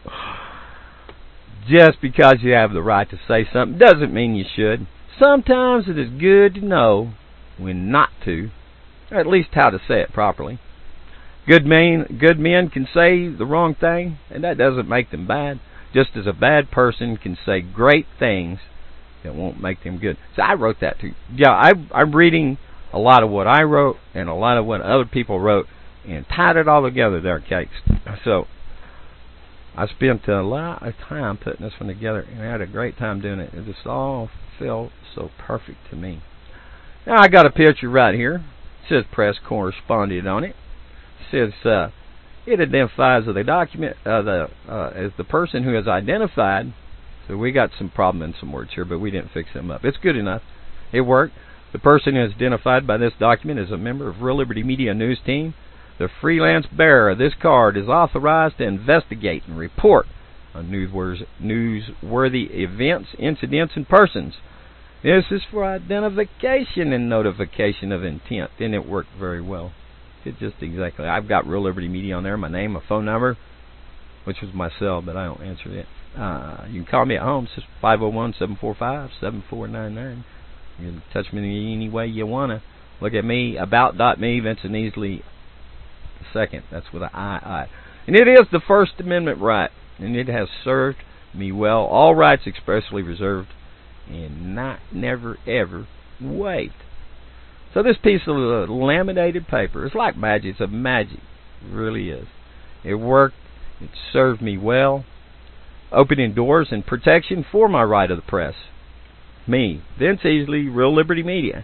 just because you have the right to say something doesn't mean you should. Sometimes it is good to know when not to, or at least how to say it properly. Good men can say the wrong thing, and that doesn't make them bad, just as a bad person can say great things that won't make them good. So I wrote that too. Yeah, I'm reading a lot of what I wrote and a lot of what other people wrote and tied it all together there, Cakes. So I spent a lot of time putting this one together, and I had a great time doing it. It just all felt so perfect to me. Now I got a picture right here. It says press correspondent on it. It says it identifies the document as the person who is identified. So we got some problem in some words here, but we didn't fix them up. It's good enough. It worked. The person who is identified by this document is a member of Real Liberty Media News Team. The freelance bearer of this card is authorized to investigate and report on newsworthy events, incidents, and persons. This is for identification and notification of intent. And it worked very well. It just exactly. I've got Real Liberty Media on there, my name, my phone number, which was my cell, but I don't answer it. You can call me at home. It's 501-745-7499. You can touch me any way you want to. Look at me, about.me, Vincent Easley II. That's with an I. And it is the First Amendment right, and it has served me well. All rights expressly reserved and never, ever waived. So this piece of laminated paper, it's like magic. It's a magic. It really is. It worked. It served me well, opening doors and protection for my right of the press. Me, Vince Easley, Real Liberty Media,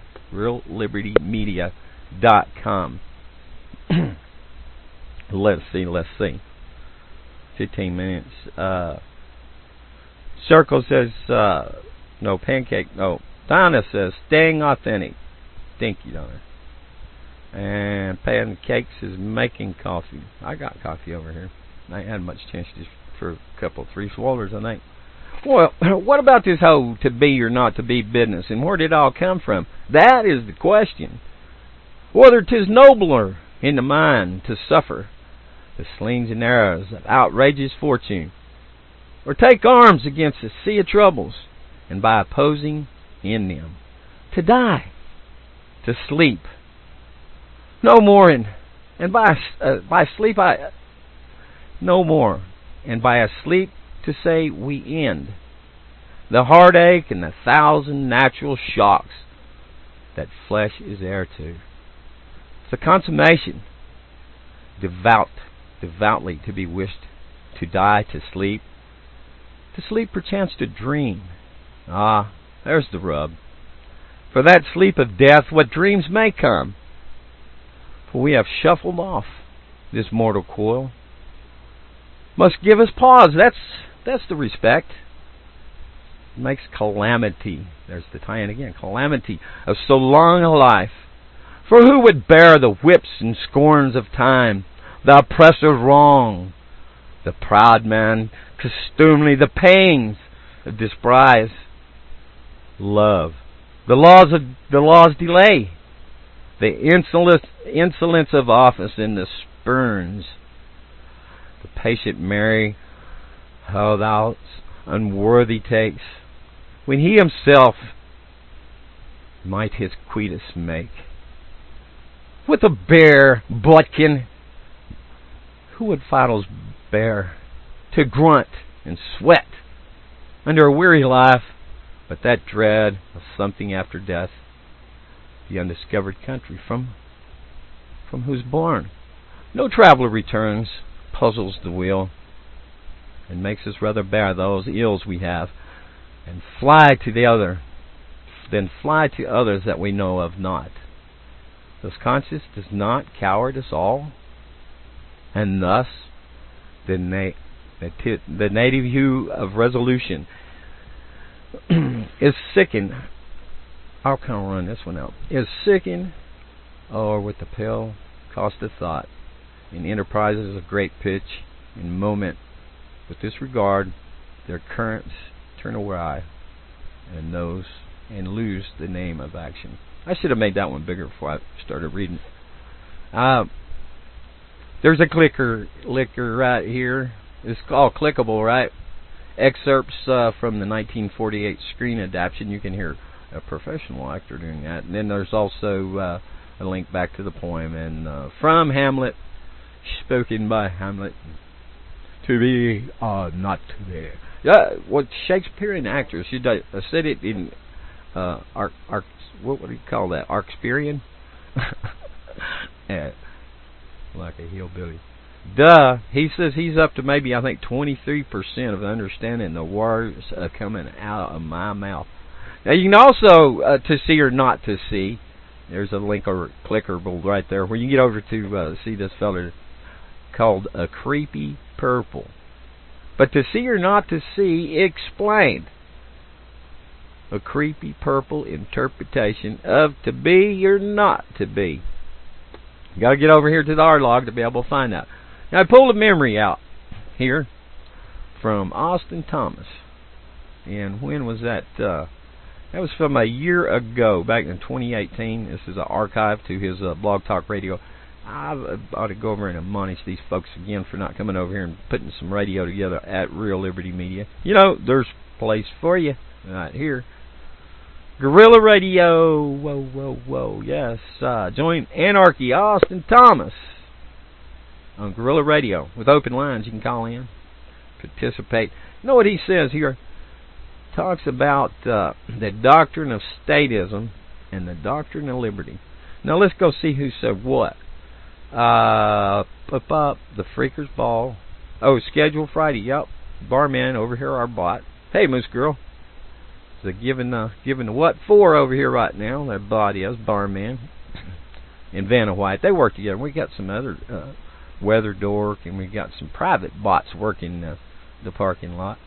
reallibertymedia.com. Let's see. 15 minutes. Circle says, no, Pancake, no. Donna says, staying authentic. Thank you, Donna. And Pancakes is making coffee. I got coffee over here. I ain't had much chance to for a couple, 3 swallers, I think. Well, what about this whole to be or not to be business, and where did it all come from? That is the question. Whether 'tis nobler in the mind to suffer the slings and arrows of outrageous fortune, or take arms against a sea of troubles, and by opposing in them, to die, to sleep, no more, and by sleep no more, and by a sleep to say we end the heartache and the 1,000 natural shocks that flesh is heir to. It's a consummation, devoutly to be wished, to die, to sleep perchance to dream. Ah, there's the rub. For that sleep of death, what dreams may come. For we have shuffled off this mortal coil. Must give us pause. That's the respect. It makes calamity. There's the tie-in again. Calamity of so long a life. For who would bear the whips and scorns of time, the oppressor's wrong, the proud man contumely, the pains of despise, love, the laws delay, the insolence of office and the spurns, the patient Mary, how thou unworthy takes, when he himself might his quitus make. With a bare buttkin, who would Fido's bear to grunt and sweat under a weary life, but that dread of something after death, the undiscovered country from whose born no traveler returns, puzzles the wheel, and makes us rather bear those ills we have, and fly to others that we know of not. Does conscience does not coward us all, and thus the native hue of resolution is sickened. I'll kind of run this one out. Is sickened, or with the pale cost of thought, in enterprises of great pitch and moment, with disregard their currents turn awry, and lose the name of action. I should have made that one bigger before I started reading. There's a clicker right here. It's called Clickable, right? Excerpts from the 1948 screen adaptation. You can hear a professional actor doing that. And then there's also a link back to the poem. And from Hamlet, spoken by Hamlet, to be not to be. Yeah, what Shakespearean actors, I said it in what would you call that? Arxperian? Yeah, like a hillbilly. Duh. He says he's up to maybe, I think, 23% of understanding the words coming out of my mouth. Now, you can also, to see or not to see, there's a link or clickable right there where you can get over to see this fella called A Creepy Purple. But to see or not to see, explained. A creepy purple interpretation of to be or not to be. You got to get over here to the R-Log to be able to find out. Now I pulled a memory out here from Austin Thomas. And when was that? That was from a year ago, back in 2018. This is an archive to his Blog Talk Radio. I ought to go over and admonish these folks again for not coming over here and putting some radio together at Real Liberty Media. You know, there's a place for you right here. Guerrilla Radio, whoa, yes. Join Anarchy, Austin Thomas, on Guerrilla Radio. With open lines, you can call in, participate. You know what he says here? Talks about the doctrine of statism and the doctrine of liberty. Now let's go see who said what. The Freakers Ball. Oh, schedule Friday. Yep. Barman over here, our bot. Hey, Moose Girl. So giving the what for over here right now. Their body is Barman and Vanna White. They work together. We got some other Weather Dork, and we got some private bots working the parking lot.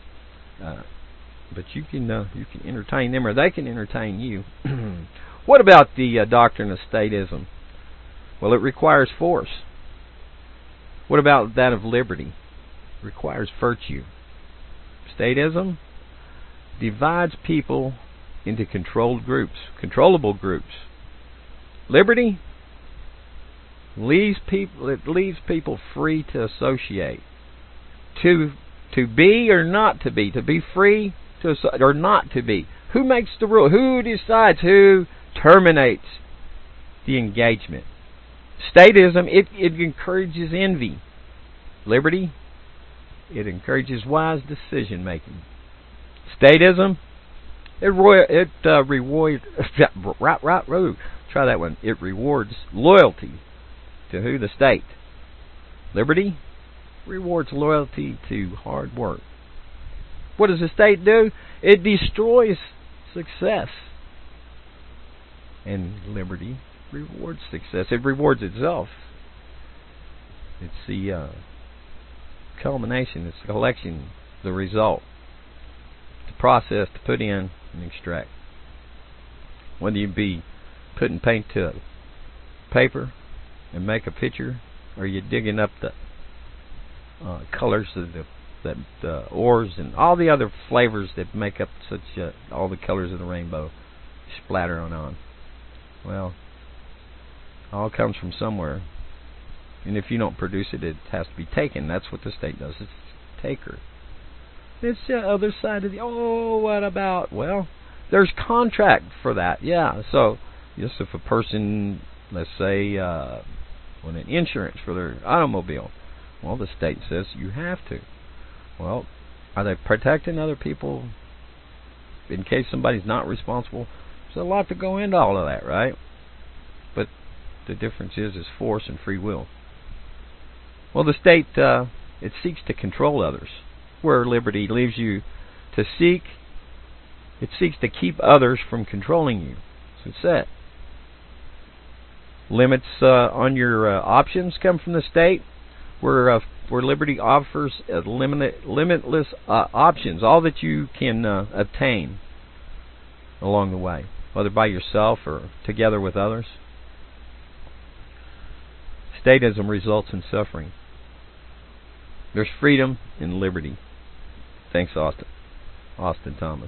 But you can entertain them, or they can entertain you. What about the doctrine of statism? Well, it requires force. What about that of liberty? requires virtue. Statism divides people into controlled groups, controllable groups. Liberty leaves people free to associate, to be or not to be free to or not to be. Who makes the rule? Who decides? Who terminates the engagement? Statism, it encourages envy. Liberty, it encourages wise decision making. Statism, it rewards. Try that one. It rewards loyalty to who? The state. Liberty rewards loyalty to hard work. What does the state do? It destroys success. And liberty rewards success. It rewards itself. It's the culmination. It's the collection, the result, the process to put in and extract. Whether you be putting paint to paper and make a picture, or you're digging up the colors of the ores and all the other flavors that make up such all the colors of the rainbow, splatter on. Well, all comes from somewhere, and if you don't produce it, it has to be taken. That's what the state does. It's taker. It's the other side of the. Oh, what about? Well, there's contract for that. Yeah. So, just if a person, let's say, want an insurance for their automobile, well, the state says you have to. Well, are they protecting other people in case somebody's not responsible? There's a lot to go into all of that, right? But the difference is force and free will. Well, the state, it seeks to control others, where liberty leaves you to seek. It seeks to keep others from controlling you. So it's that. Limits on your options come from the state, where liberty offers limitless options, all that you can obtain along the way, whether by yourself or together with others. Statism results in suffering. There's freedom in liberty. Thanks, Austin Thomas.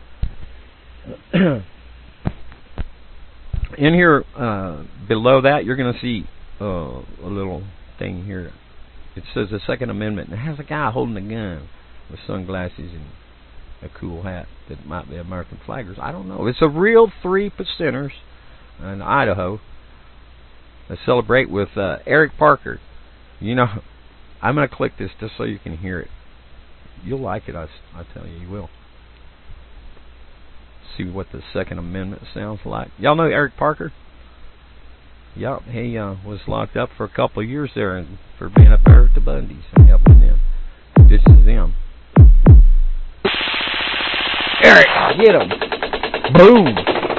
In here, below that, you're going to see a little thing here. It says the Second Amendment. And it has a guy holding a gun with sunglasses and a cool hat that might be American flaggers. I don't know. It's a real 3%ers in Idaho that celebrate with Eric Parker. You know, I'm going to click this just so you can hear it. You'll like it, I tell you, you will. See what the Second Amendment sounds like. Y'all know Eric Parker? Yep, he was locked up for a couple of years there and for being up there at the Bundys and helping them. This is them. Eric, get him! Boom!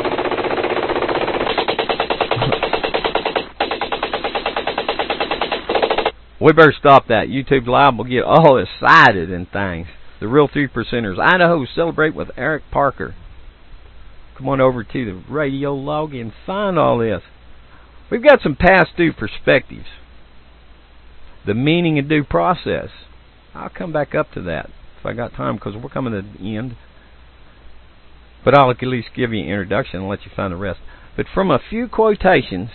We better stop that. YouTube Live will get all excited and things. The real 3%ers. Idaho celebrate with Eric Parker. Come on over to the radio log and find all this. We've got some past due perspectives. The meaning of due process. I'll come back up to that if I got time, because we're coming to the end. But I'll at least give you an introduction and let you find the rest. But from a few quotations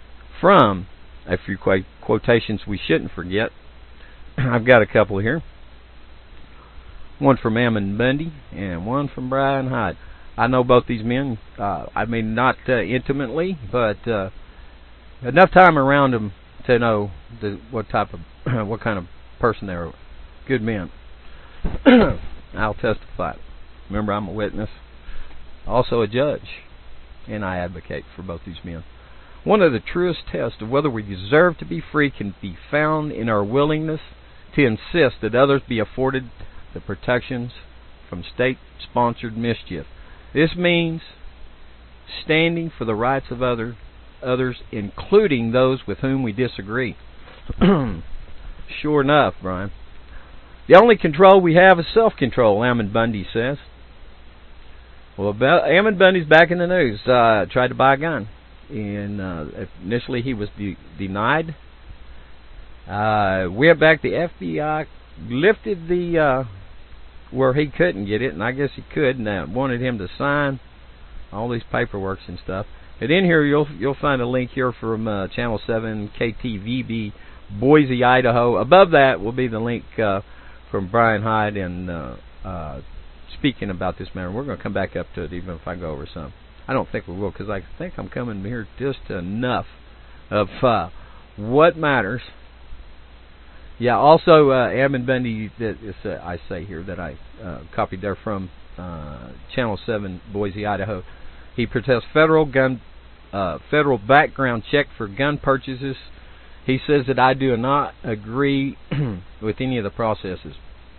we shouldn't forget, I've got a couple here. One from Ammon Bundy and one from Brian Hyde. I know both these men. I mean, not intimately, but enough time around them to know what kind of person they are. Good men. I'll testify. Remember, I'm a witness, also a judge, and I advocate for both these men. One of the truest tests of whether we deserve to be free can be found in our willingness to insist that others be afforded the protections from state-sponsored mischief. This means standing for the rights of others, including those with whom we disagree. Sure enough, Brian. The only control we have is self-control, Ammon Bundy says. Well, Ammon Bundy's back in the news. Tried to buy a gun. And initially he was denied. Went back. The FBI lifted the where he couldn't get it, and I guess he could, and wanted him to sign all these paperworks and stuff. But in here you'll find a link here from Channel 7 KTVB Boise, Idaho. Above that will be the link from Brian Hyde and speaking about this matter. We're going to come back up to it even if I go over some. I don't think we will, because I think I'm coming here just enough of what matters. Yeah, also Ammon Bundy, I say here that I copied there from Channel 7 Boise, Idaho. He protests federal background check for gun purchases. He says that I do not agree with any of the processes.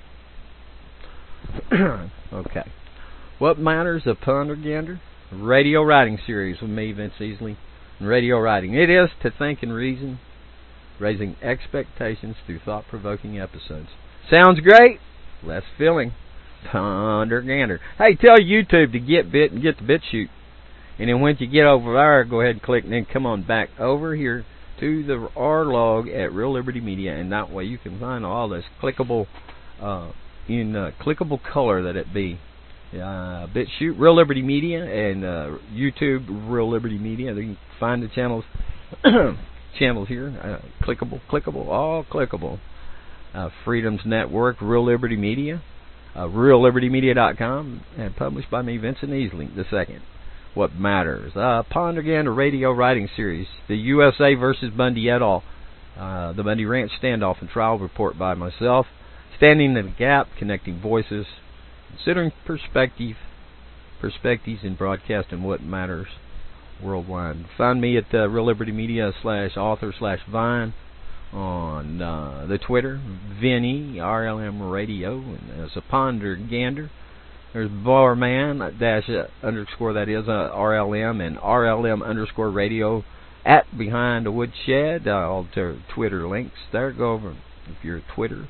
Okay. What matters of Ponder Gander? Radio writing series with me, Vince Easley. And radio writing. It is to think and reason, raising expectations through thought-provoking episodes. Sounds great? Less filling. Ponder Gander. Hey, tell YouTube to get bit and get the BitChute. And then once you get over there, go ahead and click, and then come on back over here to the R log at Real Liberty Media, and that way you can find all this clickable in clickable color that it be. BitChute, Real Liberty Media, and YouTube, Real Liberty Media. You can find the channels channels here. Clickable, all clickable. Freedom's Network, Real Liberty Media, RealLibertyMedia.com, and published by me, Vincent Easley II. What matters? Ponder Gander radio writing series. The USA versus Bundy et al. The Bundy Ranch standoff and trial report by myself. Standing in the gap, connecting voices, considering perspectives in broadcasting what matters worldwide. Find me at Real Liberty Media /author/Vine on the Twitter, Vinny RLM Radio, and as a Ponder Gander. There's Barman _ that is RLM, and RLM _ radio at Behind the Woodshed. All their Twitter links there. Go over if you're a Twitter.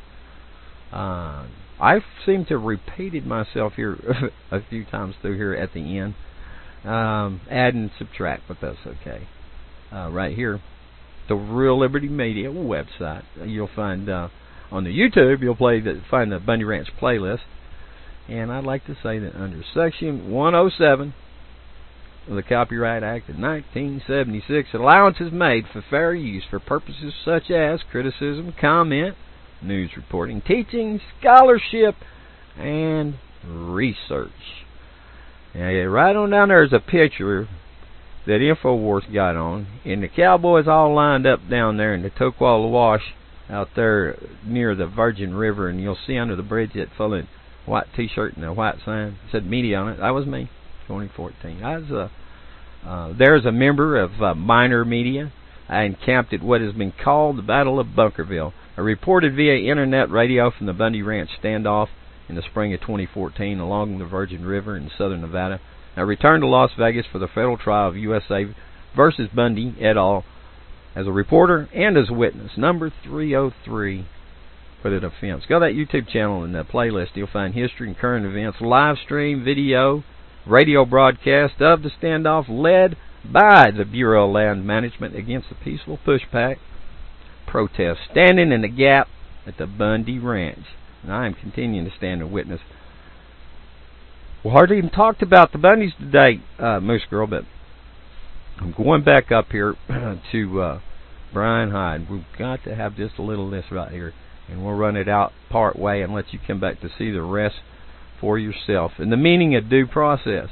I seem to have repeated myself here a few times through here at the end. Add and subtract, but that's okay. Right here, the Real Liberty Media website. You'll find on the YouTube, you'll find the Bundy Ranch playlist. And I'd like to say that under Section 107 of the Copyright Act of 1976, allowance is made for fair use for purposes such as criticism, comment, news reporting, teaching, scholarship, and research. Now, right on down there is a picture that InfoWars got on, and the cowboys all lined up down there in the Toquala Wash out there near the Virgin River, and you'll see under the bridge that fellow white T-shirt and a white sign. It said media on it. That was me, 2014. I was there's a member of Minor Media. I encamped at what has been called the Battle of Bunkerville. I reported via internet radio from the Bundy Ranch standoff in the spring of 2014 along the Virgin River in southern Nevada. I returned to Las Vegas for the federal trial of USA versus Bundy et al. As a reporter and as a witness. Number 303. For the defense. Go to that YouTube channel in the playlist. You'll find history and current events, live stream, video, radio broadcast of the standoff led by the Bureau of Land Management against the peaceful pushback protest, standing in the gap at the Bundy Ranch. And I am continuing to stand and witness. We hardly even talked about the Bundys today, Moose Girl, but I'm going back up here to Brian Hyde. We've got to have just a little of this right here. And we'll run it out part way and let you come back to see the rest for yourself. And the meaning of due process.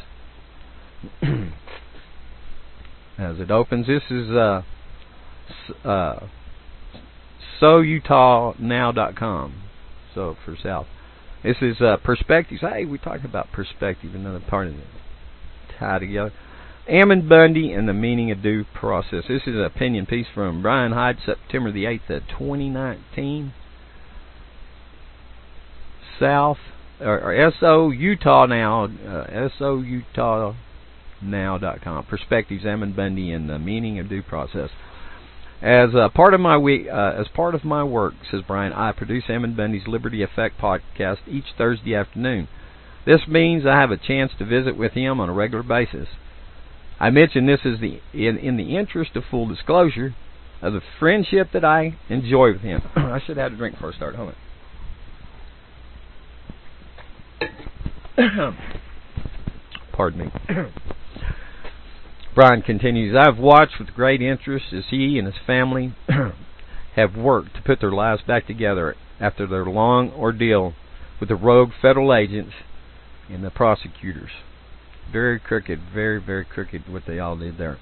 As it opens, this is SoUtahNow.com. So for South. This is perspectives. Hey, we talked about perspective, another part of it. Tie together. Ammon Bundy and the meaning of due process. This is an opinion piece from Brian Hyde, September the 8th of 2019. South or SO Utah Now, SOUtahNow.com. Perspectives, Ammon Bundy, and the meaning of due process. As part of my work, says Brian, I produce Ammon Bundy's Liberty Effect podcast each Thursday afternoon. This means I have a chance to visit with him on a regular basis. I mention this as in the interest of full disclosure of the friendship that I enjoy with him. I should have had a drink before I start. Hold on. Pardon me. Brian continues, I've watched with great interest as he and his family have worked to put their lives back together after their long ordeal with the rogue federal agents and the prosecutors. Very crooked, very, very crooked what they all did there.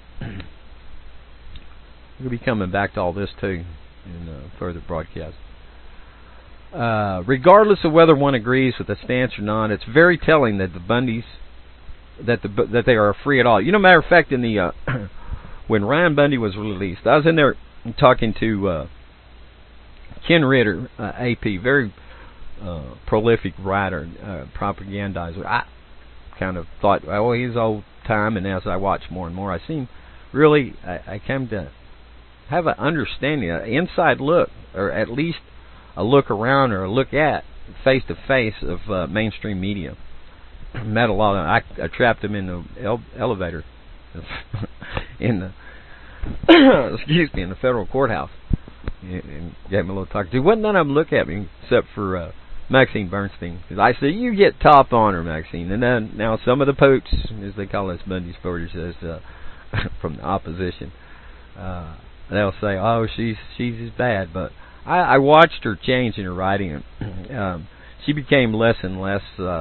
We'll be coming back to all this too in further broadcasts. Regardless of whether one agrees with the stance or not, it's very telling that the Bundys that they are free at all. You know, matter of fact, in the when Ryan Bundy was released, I was in there talking to Ken Ritter, AP, very prolific writer, propagandizer. I kind of thought, oh, he's old time, and as I watch more and more, I seem really, I came to have an understanding, an inside look, or at least a look around or a look at face-to-face of mainstream media. Met a lot of I trapped him in the elevator in the excuse me, in the federal courthouse, and gave him a little talk to. Wasn't none of them look at me except for Maxine Bernstein, because I said, you get top honor, Maxine. And then now some of the poots, as they call us Bundy supporters, from the opposition, they'll say, oh, she's as bad. But I watched her change in her writing. She became less and less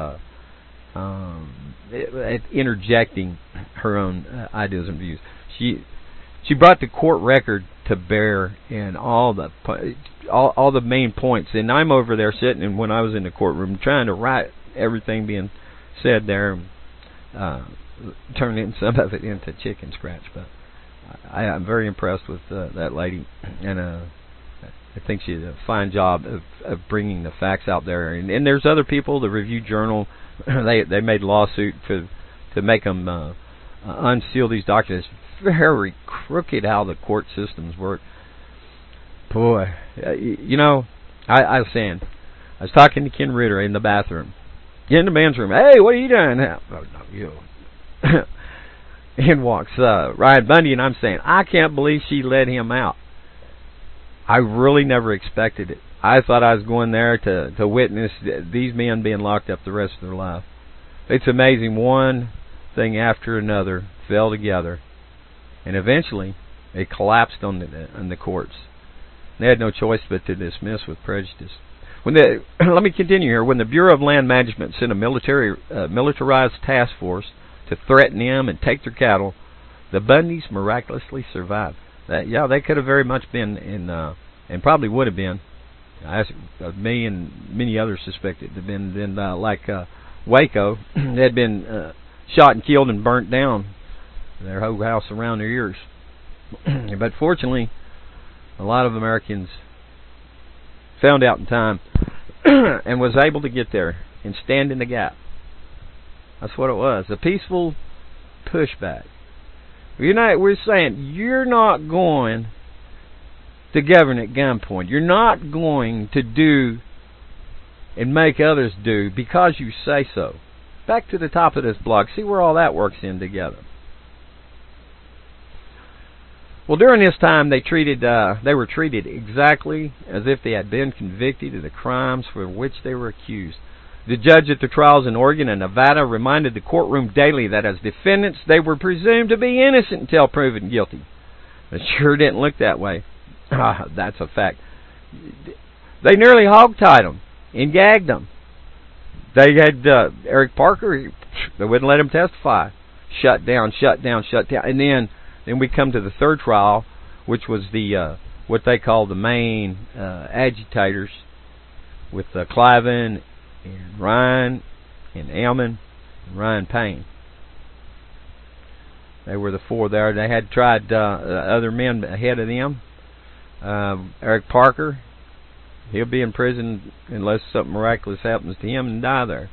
interjecting her own ideas and views. She brought the court record to bear in all the main points. And I'm over there sitting, and when I was in the courtroom, trying to write everything being said there, turning some of it into chicken scratch. But I'm very impressed with that lady, and I think she did a fine job of bringing the facts out there. And there's other people, the Review Journal, they made lawsuit to make them unseal these documents. Very crooked how the court systems work. Boy, you know, I was saying, I was talking to Ken Ritter in the bathroom, in the men's room. Hey, what are you doing now? Oh, no, you. In walks Ryan Bundy, and I'm saying, I can't believe she let him out. I really never expected it. I thought I was going there to witness these men being locked up the rest of their life. It's amazing. One thing after another fell together, and eventually it collapsed on the courts. They had no choice but to dismiss with prejudice. Let me continue here. When the Bureau of Land Management sent a militarized task force to threaten them and take their cattle, the Bundys miraculously survived. They could have very much been in, and probably would have been. Me and many others suspect it to have been like Waco. They had been shot and killed and burnt down, their whole house around their ears. But fortunately, a lot of Americans found out in time and was able to get there and stand in the gap. That's what it was, a peaceful pushback. We're saying you're not going to govern at gunpoint. You're not going to do and make others do because you say so. Back to the top of this blog. See where all that works in together. Well, during this time, they were treated exactly as if they had been convicted of the crimes for which they were accused. The judge at the trials in Oregon and Nevada reminded the courtroom daily that as defendants, they were presumed to be innocent until proven guilty. It sure didn't look that way. That's a fact. They nearly hogtied them and gagged them. They had Eric Parker, they wouldn't let him testify. Shut down. And then we come to the third trial, which was the what they call the main agitators, with Cliven and Ryan and Ammon and Ryan Payne. They were the four there. They had tried other men ahead of them. Eric Parker, he'll be in prison unless something miraculous happens to him and die there.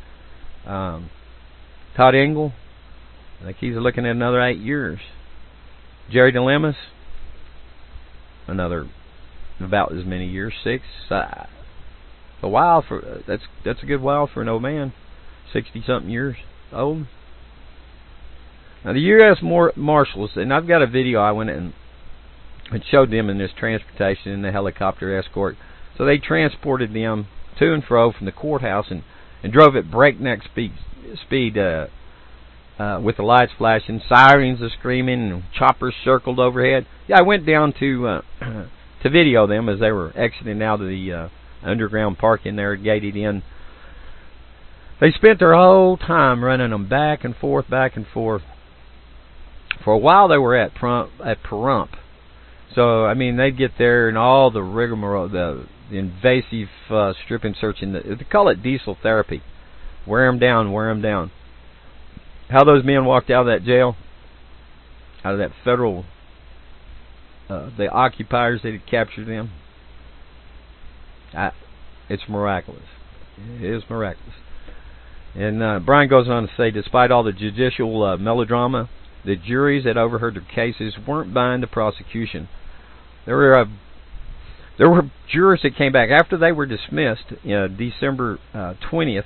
Todd Engel, I think he's looking at another 8 years. Jerry Dilemmas, another about as many years, 6. A while for that's a good while for an old man, 60-something years old. Now the U.S. Marshals, and I've got a video I went and showed them in this transportation in the helicopter escort. So they transported them to and fro from the courthouse and drove at breakneck speed with the lights flashing, sirens are screaming, and choppers circled overhead. Yeah, I went down to video them as they were exiting out of the underground parking there, gated in. They spent their whole time running them back and forth, back and forth. For a while they were at Pahrump. So, I mean, they'd get there and all the rigmarole, the invasive strip and searching. They call it diesel therapy. Wear them down, wear them down. How those men walked out of that jail, out of that federal, the occupiers that had captured them, it's miraculous. It is miraculous. And Brian goes on to say, despite all the judicial melodrama, the juries that overheard their cases weren't buying the prosecution. There were jurors that came back after they were dismissed, December 20th,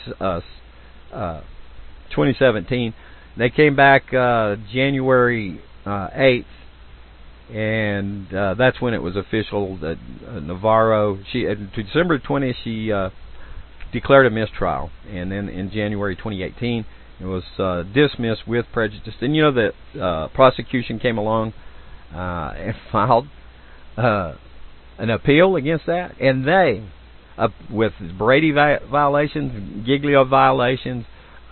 2017. They came back January 8th, and that's when it was official that Navarro. December 20th, she declared a mistrial, and then in January 2018, it was dismissed with prejudice. And you know the prosecution came along and filed an appeal against that, and they, with Brady violations, Giglio violations,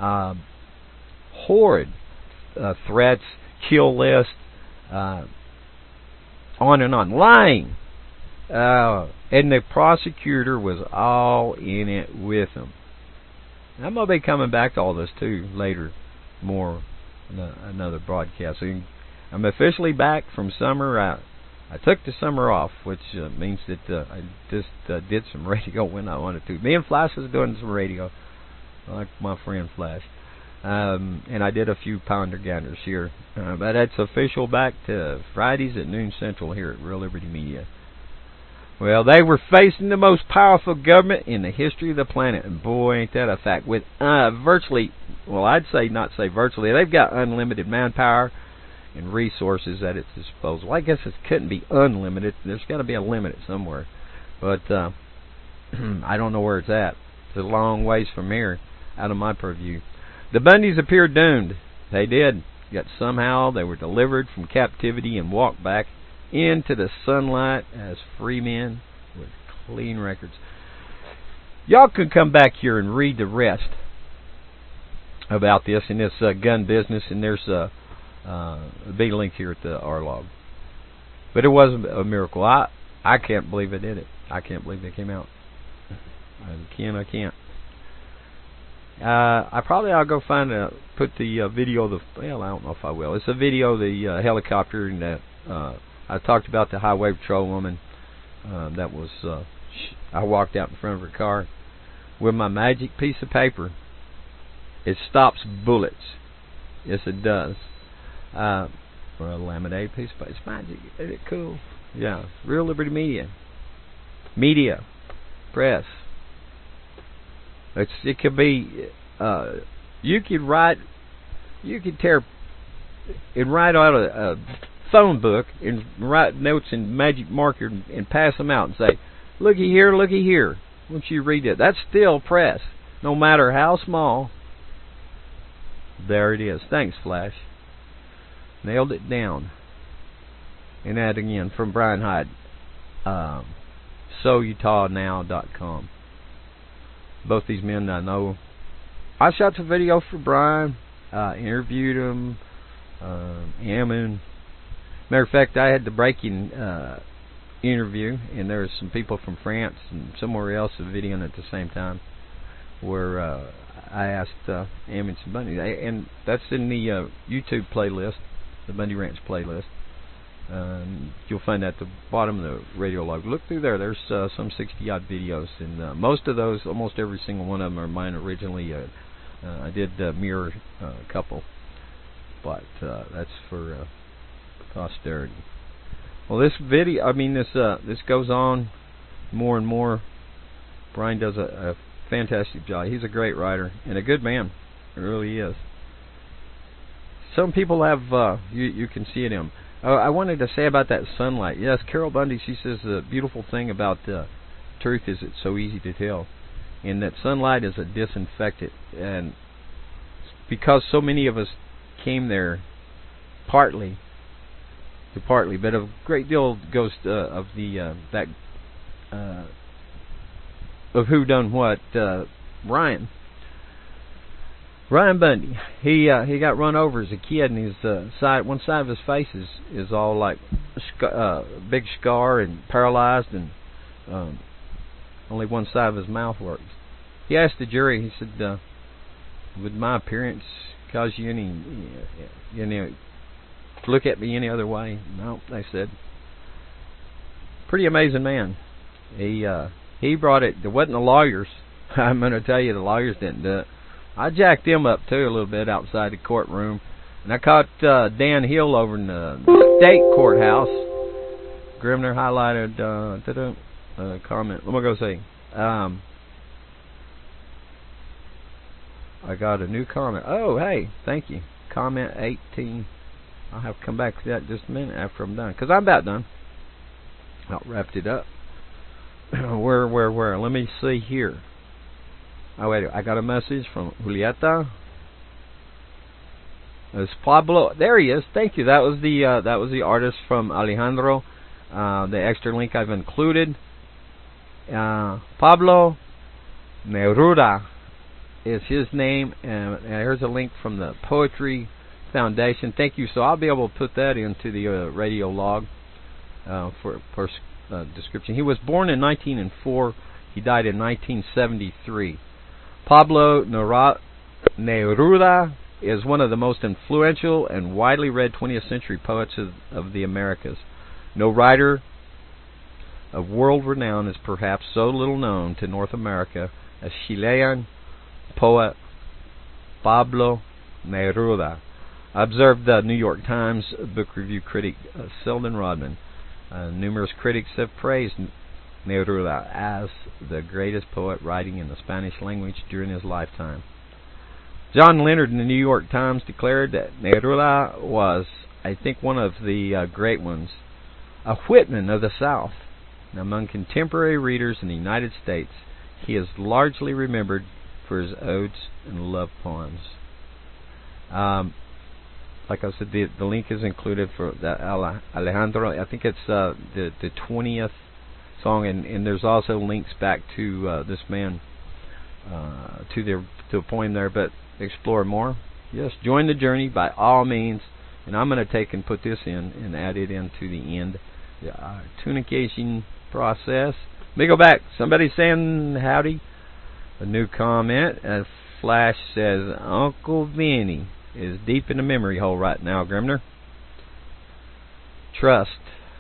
horrid threats, kill list, on and on, lying. And the prosecutor was all in it with them. I'm going to be coming back to all this too later, more in another broadcast. So I'm officially back from summer. I took the summer off, which means that I just did some radio when I wanted to. Me and Flash was doing some radio, like my friend Flash. And I did a few pounder gathers here. But it's official back to Fridays at noon Central here at Real Liberty Media. Well, they were facing the most powerful government in the history of the planet. And boy, ain't that a fact. With virtually, well, I'd say not say virtually, they've got unlimited manpower and resources at its disposal. I guess it couldn't be unlimited. There's got to be a limit somewhere. But I don't know where it's at. It's a long ways from here, out of my purview. The Bundys appeared doomed. They did. Yet somehow they were delivered from captivity and walked back into the sunlight as free men with clean records. Y'all can come back here and read the rest about this in this gun business, and there's a big link here at the R-Log. But it was a miracle. I can't believe it did it. I can't believe they came out. I can't. I'll go put the video of well, I don't know if I will. It's a video of the helicopter, and I talked about the highway patrol woman that was, I walked out in front of her car with my magic piece of paper. It stops bullets. Yes, it does. For a laminated piece of paper. It's magic. Isn't it cool? Yeah. Real Liberty Media. Media. Press. It could be, you could tear and write out a phone book and write notes in magic marker and pass them out and say, looky here. Once you read it, that's still press, no matter how small. There it is. Thanks, Flash. Nailed it down. And that again from Brian Hyde. SoUtahNow.com. Both these men I know. I shot the video for Brian. Interviewed him. Ammon. Matter of fact, I had the breaking interview, and there was some people from France and somewhere else videoing at the same time, where I asked Ammon some Bundy, and that's in the YouTube playlist, the Bundy Ranch playlist. You'll find that at the bottom of the radio log. Look through there. There's some 60-odd videos, and most of those, almost every single one of them, are mine originally. I did mirror a couple, but that's for posterity. Well, this video, this goes on more and more. Brian does a fantastic job. He's a great writer and a good man. He really is. Some people have, you can see it in him. I wanted to say about that sunlight. Yes, Carol Bundy, she says the beautiful thing about truth is it's so easy to tell. And that sunlight is a disinfectant. And because so many of us came there partly, but a great deal goes of the that of who done what. Ryan Bundy, he got run over as a kid, and his one side of his face is all like big scar and paralyzed, and only one side of his mouth works. He asked the jury, he said, would my appearance cause you any look at me any other way? No, they said. Pretty amazing man. He brought it. There wasn't the lawyers. I'm going to tell you, the lawyers didn't do it. I jacked them up too a little bit outside the courtroom, and I caught Dan Hill over in the state courthouse. Grimner highlighted comment. Let me go see. I got a new comment. Oh, hey, thank you. Comment 18. I'll have to come back to that in just a minute after I'm done, because I'm about done. I wrapped it up. Where? Let me see here. Oh, wait, I got a message from Julieta. It's Pablo. There he is. Thank you. That was the artist from Alejandro. The extra link I've included. Pablo Neruda is his name, and here's a link from the Poetry Foundation. Thank you. So I'll be able to put that into the radio log for description. He was born in 1904. He died in 1973. Pablo Neruda is one of the most influential and widely read 20th century poets of the Americas. No writer of world renown is perhaps so little known to North America as Chilean poet Pablo Neruda, observed the New York Times book review critic Selden Rodman. Numerous critics have praised Neruda as the greatest poet writing in the Spanish language during his lifetime. John Leonard in the New York Times declared that Neruda was, I think, one of the great ones, a Whitman of the South. And among contemporary readers in the United States, he is largely remembered for his odes and love poems. Like I said, the link is included for that Alejandro. I think it's the 20th song, and there's also links back to this man to a poem there. But explore more. Yes, join the journey by all means. And I'm going to take and put this in and add it into the end. The tunication process. Let me go back. Somebody saying howdy. A new comment. A flash says Uncle Vinny is deep in the memory hole right now, Grimner. Trust,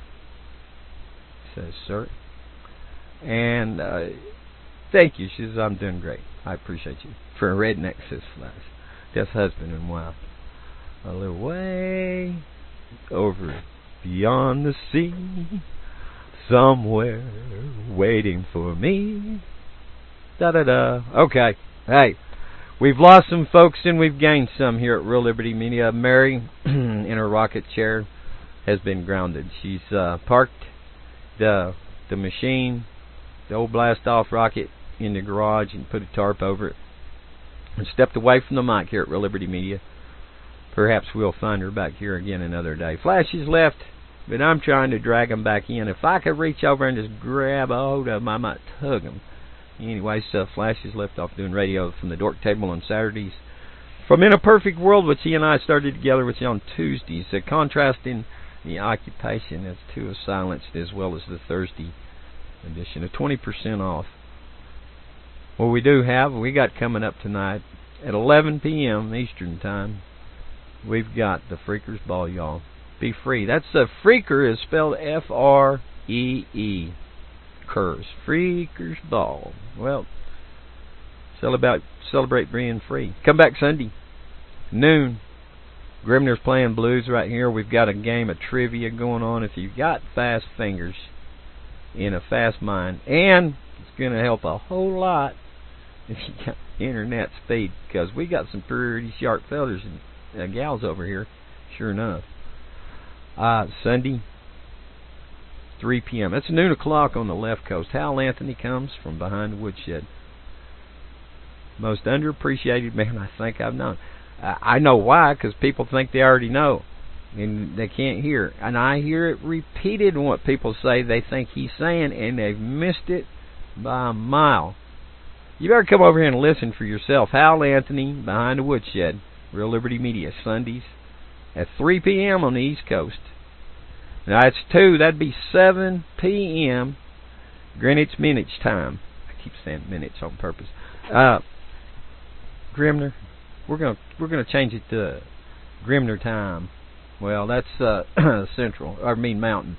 says sir. And thank you. She says, I'm doing great. I appreciate you. For a redneck, says Flash. That's husband and wife. A little way over beyond the sea, somewhere waiting for me. Da-da-da. Okay. Hey, we've lost some folks and we've gained some here at Real Liberty Media. Mary, in her rocket chair, has been grounded. She's parked the machine, the old blast-off rocket, in the garage and put a tarp over it and stepped away from the mic here at Real Liberty Media. Perhaps we'll find her back here again another day. Flash has left, but I'm trying to drag him back in. If I could reach over and just grab a hold of him, I might tug him. Anyway, so Flash is left off doing radio from the Dork Table on Saturdays. From In a Perfect World, which he and I started together with you on Tuesdays, contrasting the occupation as to a silenced, as well as the Thursday edition, of 20% off. What we got coming up tonight at 11 p.m. Eastern Time, we've got the Freakers Ball, y'all. Be free. That's the Freaker is spelled F-R-E-E. Curse. Freakers Ball. Well, celebrate being free. Come back Sunday, noon. Grimner's playing blues right here. We've got a game of trivia going on. If you've got fast fingers in a fast mind, and it's going to help a whole lot if you got internet speed, because we got some pretty sharp fellas and gals over here, sure enough. Sunday, 3 p.m. It's noon o'clock on the left coast. Hal Anthony comes from behind the woodshed. Most underappreciated man I think I've known. I know why, because people think they already know, and they can't hear. And I hear it repeated in what people say they think he's saying, and they've missed it by a mile. You better come over here and listen for yourself. Hal Anthony, Behind the Woodshed, Real Liberty Media, Sundays at 3 p.m. on the East Coast. Now, that's 2. That'd be 7 p.m. Greenwich Minutes time. I keep saying minutes on purpose. Grimner, we're gonna change it to Grimner time. Well, that's Central. I mean Mountain.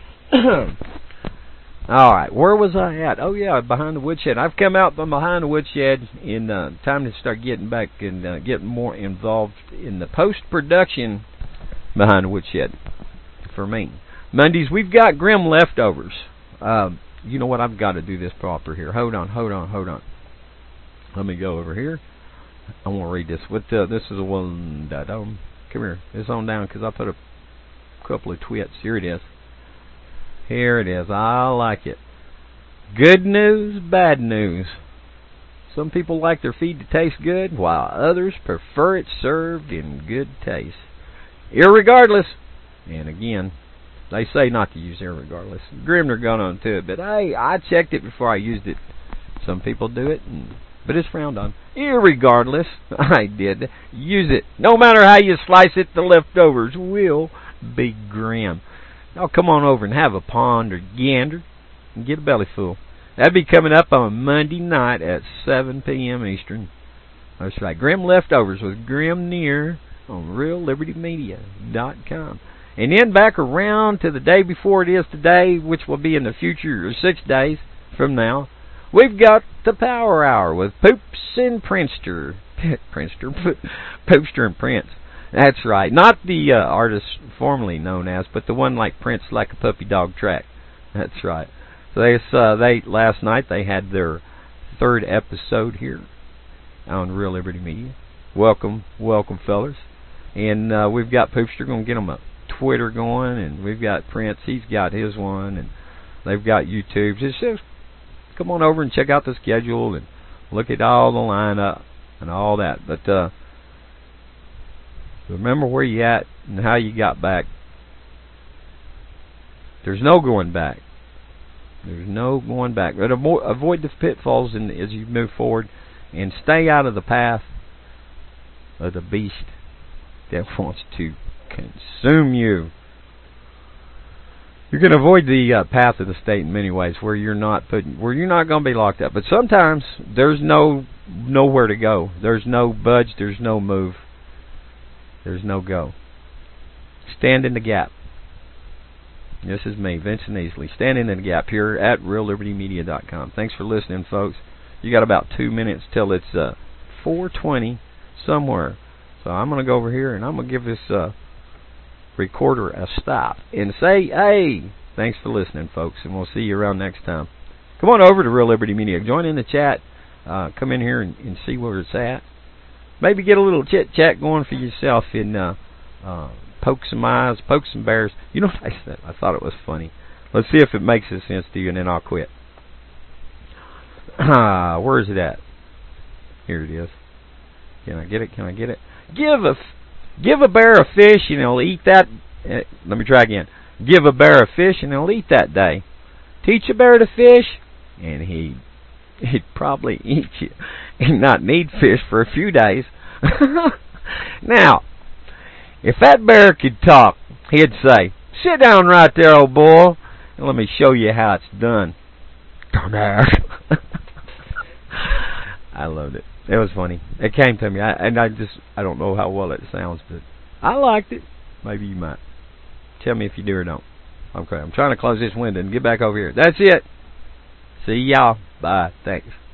All right, where was I at? Oh yeah, Behind the Woodshed. I've come out from Behind the Woodshed in time to start getting back and getting more involved in the post-production Behind the Woodshed. For me, Mondays we've got Grim Leftovers. You know what? I've got to do this proper here. Hold on. Let me go over here. I want to read this. This is a one. Come here. It's on down because I put a couple of tweets. Here it is. I like it. Good news, bad news. Some people like their feed to taste good, while others prefer it served in good taste. Irregardless, and again, they say not to use irregardless. Grimner got on to it, but I checked it before I used it. Some people do it, but it's frowned on. Irregardless, I did. Use it. No matter how you slice it, the leftovers will be grim. Now come on over and have a pond or gander and get a belly full. That'll be coming up on Monday night at 7 p.m. Eastern. That's right. Grim Leftovers with Grim Near on RealLibertyMedia.com. And then back around to the day before it is today, which will be in the future, or 6 days from now, we've got the Power Hour with Poops and Prinster. Poopster and Prince. That's right. Not the artist formerly known as, but the one like Prince, like a puppy dog track. That's right. So they last night they had their 3rd episode here on Real Liberty Media. Welcome, fellas. And we've got Poopster going to get them a Twitter going, and we've got Prince. He's got his one, and they've got YouTube. Just come on over and check out the schedule and look at all the lineup and all that. But remember where you at and how you got back. There's no going back. There's no going back. But avoid the pitfalls as you move forward, and stay out of the path of the beast that wants to consume you. You can avoid the path of the state in many ways, where you're not going to be locked up. But sometimes there's nowhere to go. There's no budge. There's no move. There's no go. Stand in the gap. This is me, Vincent Easley, standing in the gap here at RealLibertyMedia.com. Thanks for listening, folks. You got about 2 minutes till it's 4:20 somewhere. So I'm going to go over here and I'm going to give this recorder a stop and say, hey, thanks for listening, folks, and we'll see you around next time. Come on over to Real Liberty Media. Join in the chat. Come in here and see where it's at. Maybe get a little chit-chat going for yourself and poke some eyes, poke some bears. You know what I said? I thought it was funny. Let's see if it makes sense to you, and then I'll quit. Where is it at? Here it is. Can I get it? Give a bear a fish, and he'll eat that. Let me try again. Give a bear a fish, and he'll eat that day. Teach a bear to fish, and he'd probably eat you and not need fish for a few days. Now, if that bear could talk, he'd say, sit down right there, old boy, and let me show you how it's done. Dumbass. I loved it. It was funny. It came to me, I don't know how well it sounds, but I liked it. Maybe you might. Tell me if you do or don't. Okay, I'm trying to close this window and get back over here. That's it. See y'all. Bye. Thanks.